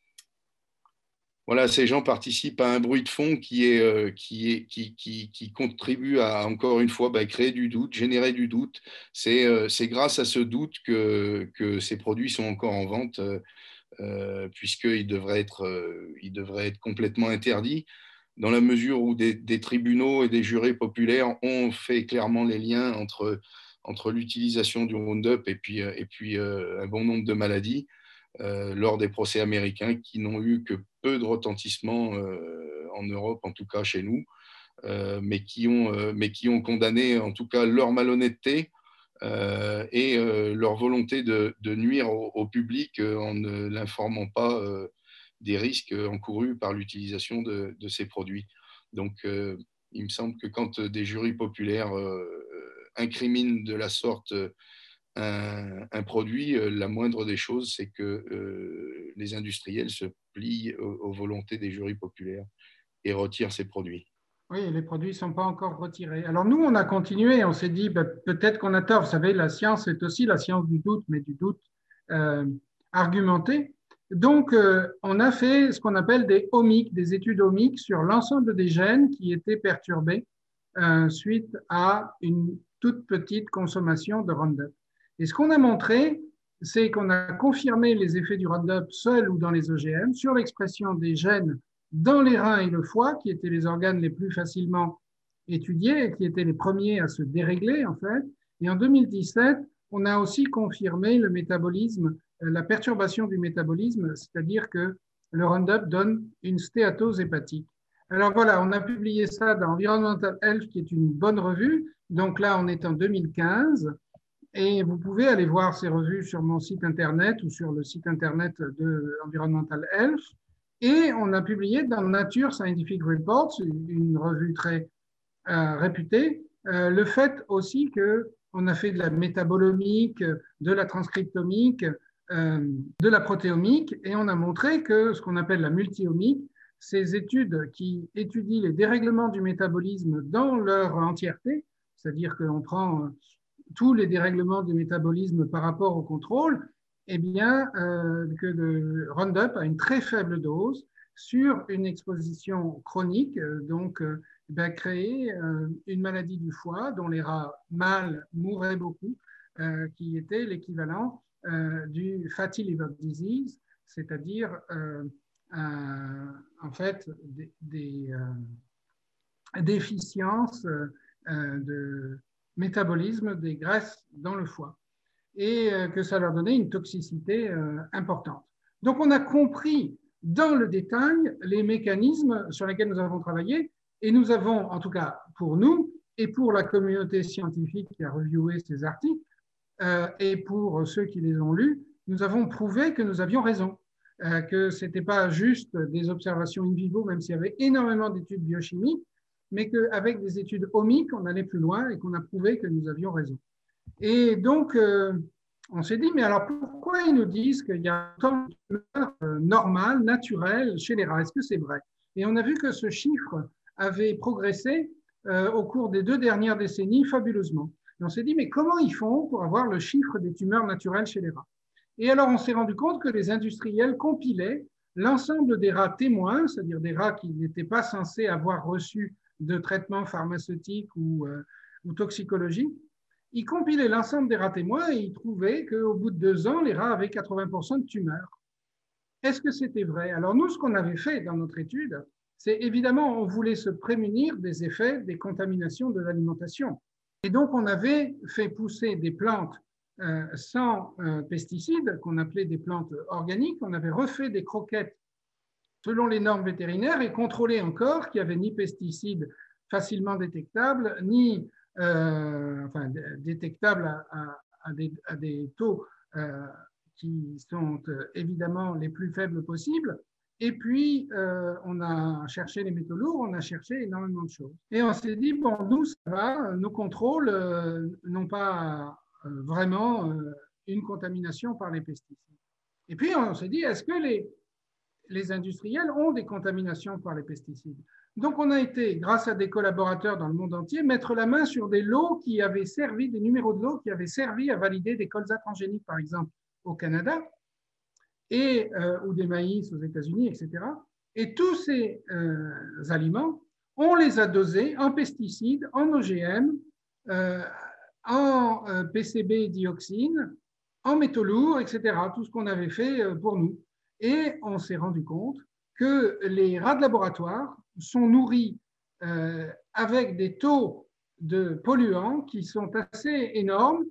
Voilà, ces gens participent à un bruit de fond qui, est, euh, qui, est, qui, qui, qui contribue à, encore une fois, bah, créer du doute, générer du doute. C'est euh, grâce à ce doute que, que ces produits sont encore en vente, euh, puisqu'ils devraient être, euh, ils devraient être complètement interdits, dans la mesure où des, des tribunaux et des jurés populaires ont fait clairement les liens entre, entre l'utilisation du Roundup et puis, et puis euh, un bon nombre de maladies euh, lors des procès américains qui n'ont eu que peu de retentissement euh, en Europe, en tout cas chez nous, euh, mais, qui ont, euh, mais qui ont condamné en tout cas leur malhonnêteté euh, et euh, leur volonté de, de nuire au, au public euh, en ne l'informant pas euh, des risques encourus par l'utilisation de, de ces produits. Donc, euh, il me semble que quand des jurys populaires euh, incriminent de la sorte un, un produit, euh, la moindre des choses, c'est que euh, les industriels se plient aux, aux volontés des jurys populaires et retirent ces produits. Oui, les produits ne sont pas encore retirés. Alors nous, on a continué, on s'est dit, ben, peut-être qu'on a tort. Vous savez, la science est aussi la science du doute, mais du doute euh, argumenté. Donc, euh, on a fait ce qu'on appelle des omics, des études omics sur l'ensemble des gènes qui étaient perturbés euh, suite à une toute petite consommation de Roundup. Et ce qu'on a montré, c'est qu'on a confirmé les effets du Roundup seul ou dans les O G M sur l'expression des gènes dans les reins et le foie, qui étaient les organes les plus facilement étudiés et qui étaient les premiers à se dérégler, en fait. Et en deux mille dix-sept, on a aussi confirmé le métabolisme, la perturbation du métabolisme, c'est-à-dire que le Roundup donne une stéatose hépatique. Alors voilà, on a publié ça dans Environmental Health, qui est une bonne revue. Donc là, on est en deux mille quinze. Et vous pouvez aller voir ces revues sur mon site Internet ou sur le site Internet de Environmental Health. Et on a publié dans Nature Scientific Reports, une revue très euh, réputée, euh, le fait aussi qu'on a fait de la métabolomique, de la transcriptomique, euh, de la protéomique, et on a montré que ce qu'on appelle la multiomique, ces études qui étudient les dérèglements du métabolisme dans leur entièreté, c'est-à-dire qu'on prend tous les dérèglements du métabolisme par rapport au contrôle, eh bien, euh, que le Roundup a une très faible dose sur une exposition chronique, euh, donc euh, ben, créer euh, une maladie du foie dont les rats mâles mouraient beaucoup, euh, qui était l'équivalent euh, du fatty liver disease, c'est-à-dire euh, euh, en fait des, des euh, déficiences euh, de métabolisme des graisses dans le foie et euh, que ça leur donnait une toxicité euh, importante. Donc on a compris dans le détail les mécanismes sur lesquels nous avons travaillé et nous avons, en tout cas pour nous et pour la communauté scientifique qui a reviewé ces articles euh, et pour ceux qui les ont lus, nous avons prouvé que nous avions raison, euh, que ce n'était pas juste des observations in vivo, même s'il y avait énormément d'études biochimiques, mais qu'avec des études omiques, on allait plus loin et qu'on a prouvé que nous avions raison. Et donc, euh, on s'est dit, mais alors pourquoi ils nous disent qu'il y a tant de tumeurs euh, normales, naturelles chez les rats? Est-ce que c'est vrai? Et on a vu que ce chiffre avait progressé euh, au cours des deux dernières décennies fabuleusement. Et on s'est dit, mais comment ils font pour avoir le chiffre des tumeurs naturelles chez les rats? Et alors, on s'est rendu compte que les industriels compilaient l'ensemble des rats témoins, c'est-à-dire des rats qui n'étaient pas censés avoir reçu de traitement pharmaceutique ou, euh, ou toxicologique. Ils compilaient l'ensemble des rats témoins et ils trouvaient qu'au bout de deux ans, les rats avaient quatre-vingts pour cent de tumeurs. Est-ce que c'était vrai? Alors nous, ce qu'on avait fait dans notre étude, c'est évidemment, on voulait se prémunir des effets des contaminations de l'alimentation. Et donc, on avait fait pousser des plantes euh, sans euh, pesticides, qu'on appelait des plantes organiques. On avait refait des croquettes selon les normes vétérinaires et contrôlé encore qu'il n'y avait ni pesticides facilement détectables, ni euh, enfin, détectables à, à, à, des, à des taux euh, qui sont euh, évidemment les plus faibles possibles. Et puis, euh, on a cherché les métaux lourds, on a cherché énormément de choses. Et on s'est dit, bon, nous, ça va, nos contrôles euh, n'ont pas euh, vraiment euh, une contamination par les pesticides. Et puis, on s'est dit, est-ce que les, les industriels ont des contaminations par les pesticides? Donc, on a été, grâce à des collaborateurs dans le monde entier, mettre la main sur des lots qui avaient servi, des numéros de lots qui avaient servi à valider des colzas transgéniques, par exemple, au Canada, et, euh, ou des maïs aux États-Unis, et cetera. Et tous ces euh, aliments, on les a dosés en pesticides, en O G M, euh, en euh, P C B dioxine, en métaux lourds, et cetera. Tout ce qu'on avait fait euh, pour nous. Et on s'est rendu compte que les rats de laboratoire sont nourris euh, avec des taux de polluants qui sont assez énormes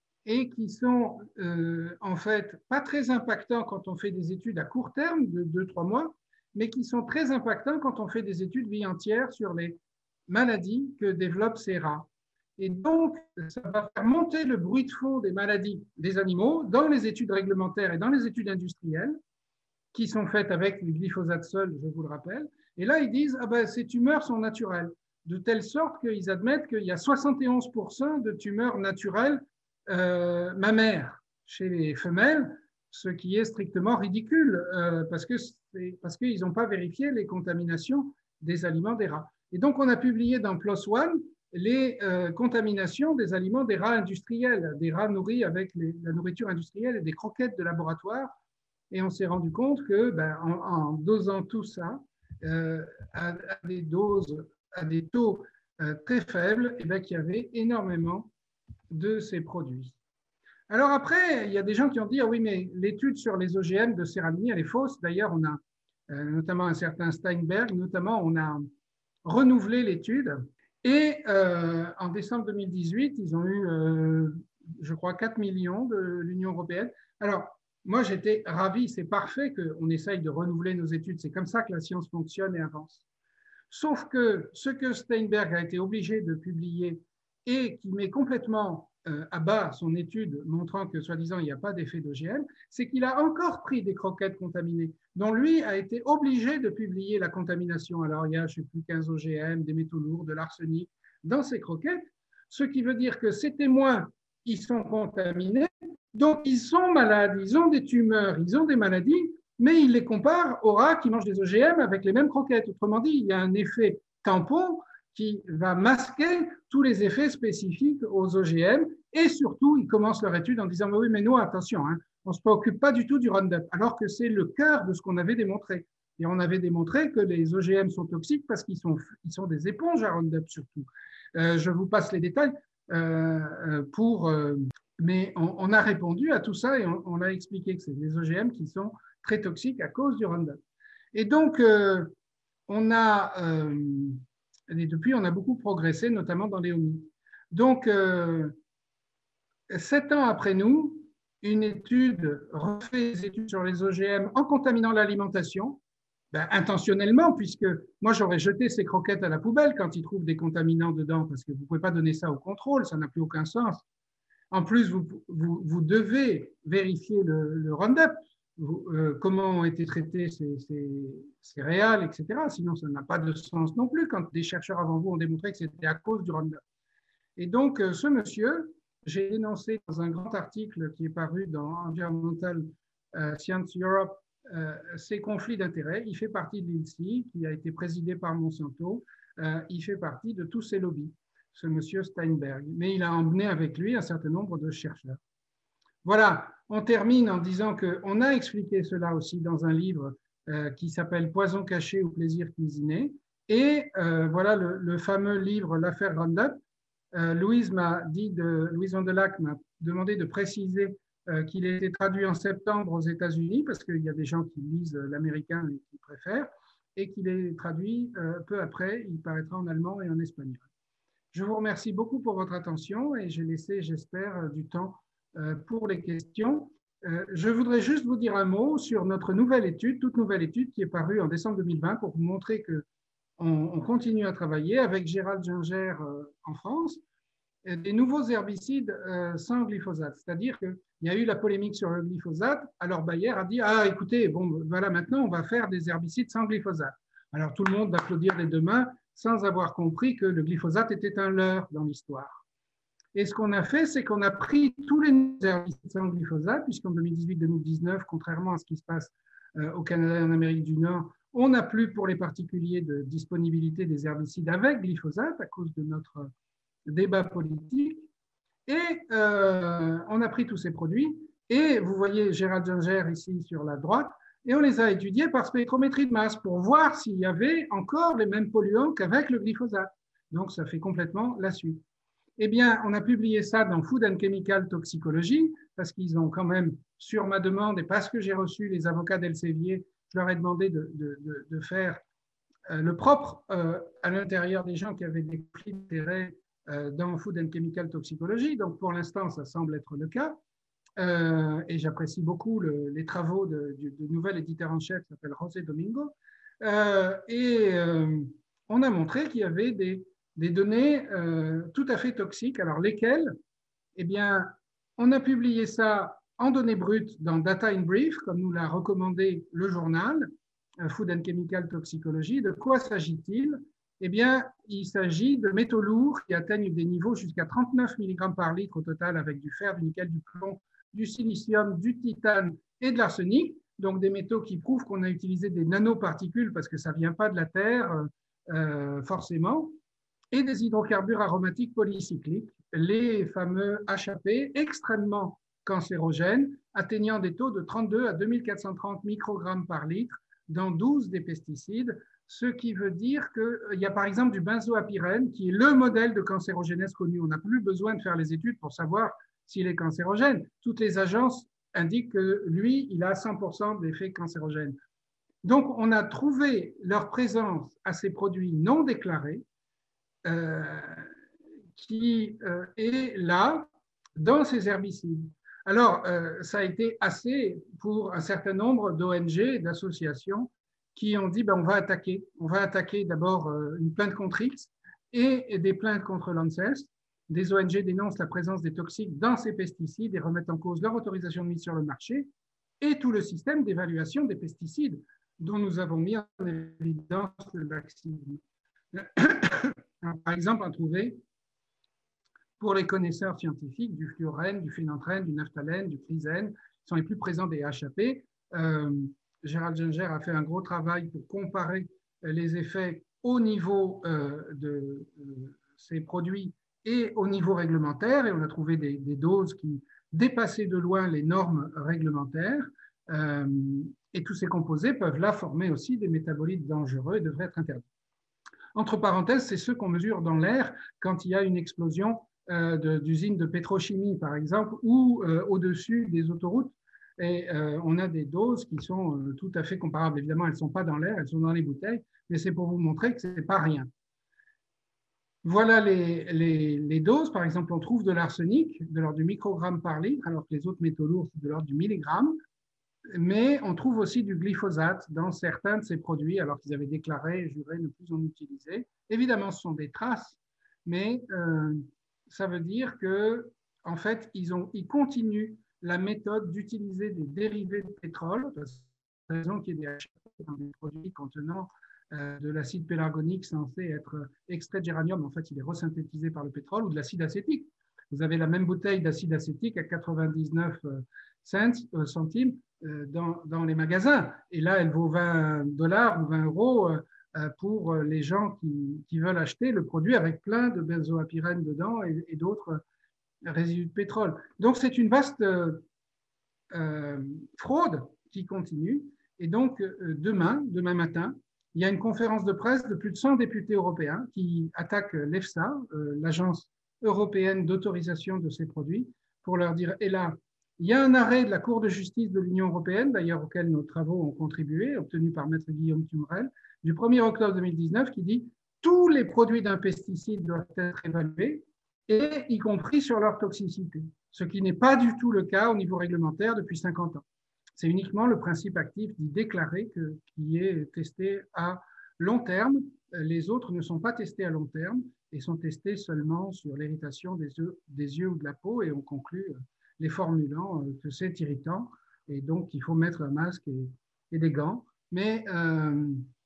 et qui sont euh, en fait pas très impactants quand on fait des études à court terme de deux trois mois, mais qui sont très impactants quand on fait des études vie entière sur les maladies que développent ces rats. Et donc, ça va faire monter le bruit de fond des maladies des animaux dans les études réglementaires et dans les études industrielles, qui sont faites avec du glyphosate seul, je vous le rappelle. Et là, ils disent, ah ben, ces tumeurs sont naturelles, de telle sorte qu'ils admettent qu'il y a soixante et onze pour cent de tumeurs naturelles euh, mammaires chez les femelles, ce qui est strictement ridicule, euh, parce que c'est, parce qu'ils n'ont pas vérifié les contaminations des aliments des rats. Et donc, on a publié dans PLOS ONE les euh, contaminations des aliments des rats industriels, des rats nourris avec les, la nourriture industrielle et des croquettes de laboratoire. Et on s'est rendu compte que, ben, en, en dosant tout ça euh, à, à des doses, à des taux euh, très faibles, et ben, qu'il y avait énormément de ces produits. Alors après, il y a des gens qui ont dit, ah oui, mais l'étude sur les O G M de Seralini, elle est fausse. D'ailleurs, on a euh, notamment un certain Steinberg, notamment, on a renouvelé l'étude. Et euh, en décembre deux mille dix-huit, ils ont eu, euh, je crois, quatre millions de l'Union européenne. Alors, moi, j'étais ravi, c'est parfait qu'on essaye de renouveler nos études. C'est comme ça que la science fonctionne et avance. Sauf que ce que Steinberg a été obligé de publier et qui met complètement euh, à bas son étude montrant que, soi-disant, il n'y a pas d'effet d'O G M, c'est qu'il a encore pris des croquettes contaminées, dont lui a été obligé de publier la contamination. Alors, il y a, je ne sais plus, quinze O G M, des métaux lourds, de l'arsenic dans ces croquettes, ce qui veut dire que ces témoins, ils sont contaminés, donc ils sont malades, ils ont des tumeurs, ils ont des maladies, mais il les compare aux rats qui mangent des O G M avec les mêmes croquettes. Autrement dit, il y a un effet tampon qui va masquer tous les effets spécifiques aux O G M et surtout, ils commencent leur étude en disant « oui, mais nous, attention, hein, on ne se préoccupe pas du tout du Roundup », alors que c'est le cœur de ce qu'on avait démontré. Et on avait démontré que les O G M sont toxiques parce qu'ils sont, ils sont des éponges à Roundup surtout. Euh, je vous passe les détails euh, pour… Euh, mais on, on a répondu à tout ça et on, on a expliqué que c'est des O G M qui sont très toxiques à cause du Roundup. Et donc, euh, on a, euh, et depuis, on a beaucoup progressé, notamment dans les homies. Donc, euh, sept ans après nous, une étude refait des études sur les O G M en contaminant l'alimentation, ben, intentionnellement, puisque moi, j'aurais jeté ces croquettes à la poubelle quand ils trouvent des contaminants dedans, parce que vous ne pouvez pas donner ça au contrôle, ça n'a plus aucun sens. En plus, vous, vous, vous devez vérifier le, le Roundup, vous, euh, comment ont été traités ces, ces céréales, et cetera. Sinon, ça n'a pas de sens non plus quand des chercheurs avant vous ont démontré que c'était à cause du Roundup. Et donc, ce monsieur, j'ai dénoncé dans un grand article qui est paru dans Environmental euh, Science Europe euh, ces conflits d'intérêts. Il fait partie de l'I N S I, qui a été présidé par Monsanto. Euh, il fait partie de tous ces lobbies, ce monsieur Steinberg. Mais il a emmené avec lui un certain nombre de chercheurs. Voilà, on termine en disant qu'on a expliqué cela aussi dans un livre euh, qui s'appelle Poison caché ou plaisir cuisiné. Et euh, voilà le, le fameux livre L'affaire Roundup. Euh, Louise m'a dit de, Louise Vandelac m'a demandé de préciser euh, qu'il a été traduit en septembre aux États-Unis, parce qu'il y a des gens qui lisent l'américain et qui préfèrent, et qu'il est traduit euh, peu après, il paraîtra en allemand et en espagnol. Je vous remercie beaucoup pour votre attention et j'ai laissé, j'espère, du temps euh, pour les questions. Euh, je voudrais juste vous dire un mot sur notre nouvelle étude, toute nouvelle étude qui est parue en décembre deux mille vingt pour vous montrer que on continue à travailler avec Gérald Ginger en France, des nouveaux herbicides sans glyphosate. C'est-à-dire qu'il y a eu la polémique sur le glyphosate, alors Bayer a dit « Ah, écoutez, bon, voilà, maintenant, on va faire des herbicides sans glyphosate. » Alors tout le monde va applaudir des deux mains sans avoir compris que le glyphosate était un leurre dans l'histoire. Et ce qu'on a fait, c'est qu'on a pris tous les herbicides sans glyphosate, puisqu'en deux mille dix-huit deux mille dix-neuf, contrairement à ce qui se passe au Canada et en Amérique du Nord, on n'a plus pour les particuliers de disponibilité des herbicides avec glyphosate à cause de notre débat politique. Et euh, on a pris tous ces produits et vous voyez Gérald Ginger ici sur la droite et on les a étudiés par spectrométrie de masse pour voir s'il y avait encore les mêmes polluants qu'avec le glyphosate. Donc ça fait complètement la suite. Eh bien, on a publié ça dans Food and Chemical Toxicology parce qu'ils ont quand même, sur ma demande et parce que j'ai reçu les avocats d'Elsevier, je leur ai demandé de, de, de, de faire euh, le propre euh, à l'intérieur des gens qui avaient des conflits d'intérêts euh, dans Food and Chemical Toxicology. Donc, pour l'instant, ça semble être le cas. Euh, et j'apprécie beaucoup le, les travaux de, de, de nouvel éditeur en chef qui s'appelle José Domingo. Euh, et euh, on a montré qu'il y avait des, des données euh, tout à fait toxiques. Alors, lesquelles? Eh bien, on a publié ça en données brutes dans Data in Brief, comme nous l'a recommandé le journal Food and Chemical Toxicology. De quoi s'agit-il? Eh bien, il s'agit de métaux lourds qui atteignent des niveaux jusqu'à trente-neuf milligrammes par litre au total avec du fer, du nickel, du plomb, du silicium, du titane et de l'arsenic. Donc, des métaux qui prouvent qu'on a utilisé des nanoparticules parce que ça ne vient pas de la Terre, euh, forcément, et des hydrocarbures aromatiques polycycliques, les fameux H A P, extrêmement cancérogènes, atteignant des taux de trente-deux à deux mille quatre cent trente microgrammes par litre dans douze des pesticides, ce qui veut dire qu'il y a par exemple du benzoapyrène qui est le modèle de cancérogénèse connu. On n'a plus besoin de faire les études pour savoir s'il est cancérogène. Toutes les agences indiquent que lui, il a cent pour cent d'effets cancérogènes. Donc, on a trouvé leur présence à ces produits non déclarés euh, qui euh, est là dans ces herbicides. Alors, euh, ça a été assez pour un certain nombre d'O N G et d'associations qui ont dit ben, on va attaquer. On va attaquer d'abord euh, une plainte contre X et, et des plaintes contre l'ANSES. Des O N G dénoncent la présence des toxiques dans ces pesticides et remettent en cause leur autorisation de mise sur le marché et tout le système d'évaluation des pesticides dont nous avons mis en évidence le laxisme. Par exemple, on trouvait pour les connaisseurs scientifiques du fluorène, du phénanthène, du naphthalène, du chrysène, qui sont les plus présents des H A P. Euh, Gérald Ginger a fait un gros travail pour comparer les effets au niveau euh, de euh, ces produits et au niveau réglementaire, et on a trouvé des, des doses qui dépassaient de loin les normes réglementaires, euh, et tous ces composés peuvent là former aussi des métabolites dangereux et devraient être interdits. Entre parenthèses, c'est ceux qu'on mesure dans l'air quand il y a une explosion euh, d'usines de, de pétrochimie, par exemple, ou euh, au-dessus des autoroutes. Et euh, on a des doses qui sont euh, tout à fait comparables. Évidemment, elles ne sont pas dans l'air, elles sont dans les bouteilles, mais c'est pour vous montrer que ce n'est pas rien. Voilà les, les, les doses. Par exemple, on trouve de l'arsenic de l'ordre du microgramme par litre, alors que les autres métaux lourds, c'est de l'ordre du milligramme. Mais on trouve aussi du glyphosate dans certains de ces produits, alors qu'ils avaient déclaré et juré ne plus en utiliser. Évidemment, ce sont des traces, mais euh, ça veut dire que, en fait, ils, ont, ils continuent la méthode d'utiliser des dérivés de pétrole, parce que raison qu'il y ait des, dans des produits contenant euh, de l'acide pélargonique censé être extrait de géranium. En fait, il est resynthétisé par le pétrole, ou de l'acide acétique. Vous avez la même bouteille d'acide acétique à quatre-vingt-dix-neuf cents, euh, centimes euh, dans, dans les magasins. Et là, elle vaut vingt dollars ou vingt euros euh, pour les gens qui, qui veulent acheter le produit avec plein de benzoapyrène dedans et, et d'autres résidus de pétrole. Donc, c'est une vaste euh, euh, fraude qui continue. Et donc, euh, demain, demain matin, il y a une conférence de presse de plus de cent députés européens qui attaquent l'EFSA, euh, l'agence européenne d'autorisation de ces produits, pour leur dire, et là, il y a un arrêt de la Cour de justice de l'Union européenne, d'ailleurs auquel nos travaux ont contribué, obtenu par Maître Guillaume Tumrel, du premier octobre deux mille dix-neuf, qui dit « Tous les produits d'un pesticide doivent être évalués, et y compris sur leur toxicité », ce qui n'est pas du tout le cas au niveau réglementaire depuis cinquante ans. C'est uniquement le principe actif dit déclaré que, qui est testé à long terme. Les autres ne sont pas testés à long terme et sont testés seulement sur l'irritation des yeux, des yeux ou de la peau, et on conclut, les formulant, que c'est irritant et donc il faut mettre un masque et, et des gants. Mais euh,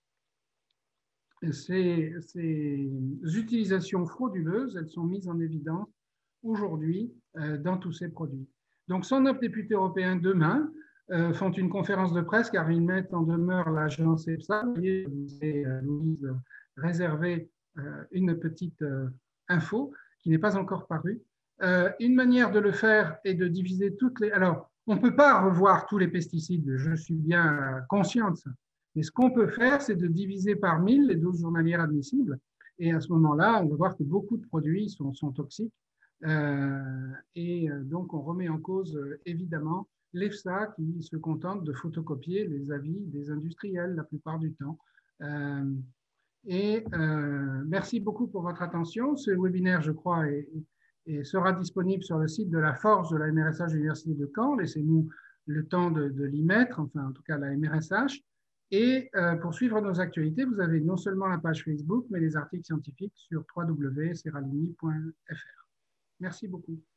ces, ces utilisations frauduleuses, elles sont mises en évidence aujourd'hui euh, dans tous ces produits. Donc cent neuf députés européens demain euh, font une conférence de presse car ils mettent en demeure l'agence EFSA. Vous voyez, c'est euh, Louise réservé euh, une petite euh, info qui n'est pas encore parue. Euh, une manière de le faire est de diviser toutes les... Alors, on ne peut pas revoir tous les pesticides, je suis bien conscient de ça. Mais ce qu'on peut faire, c'est de diviser par mille les doses journalières admissibles. Et à ce moment-là, on va voir que beaucoup de produits sont, sont toxiques. Euh, et donc, on remet en cause, euh, évidemment, l'EFSA qui se contente de photocopier les avis des industriels la plupart du temps. Euh, et euh, merci beaucoup pour votre attention. Ce webinaire, je crois, est, et sera disponible sur le site de la Forge de la M R S H de l'Université de Caen. Laissez-nous le temps de, de l'y mettre, enfin en tout cas la M R S H. Et euh, pour suivre nos actualités, vous avez non seulement la page Facebook, mais les articles scientifiques sur w w w point seralini point f r. Merci beaucoup.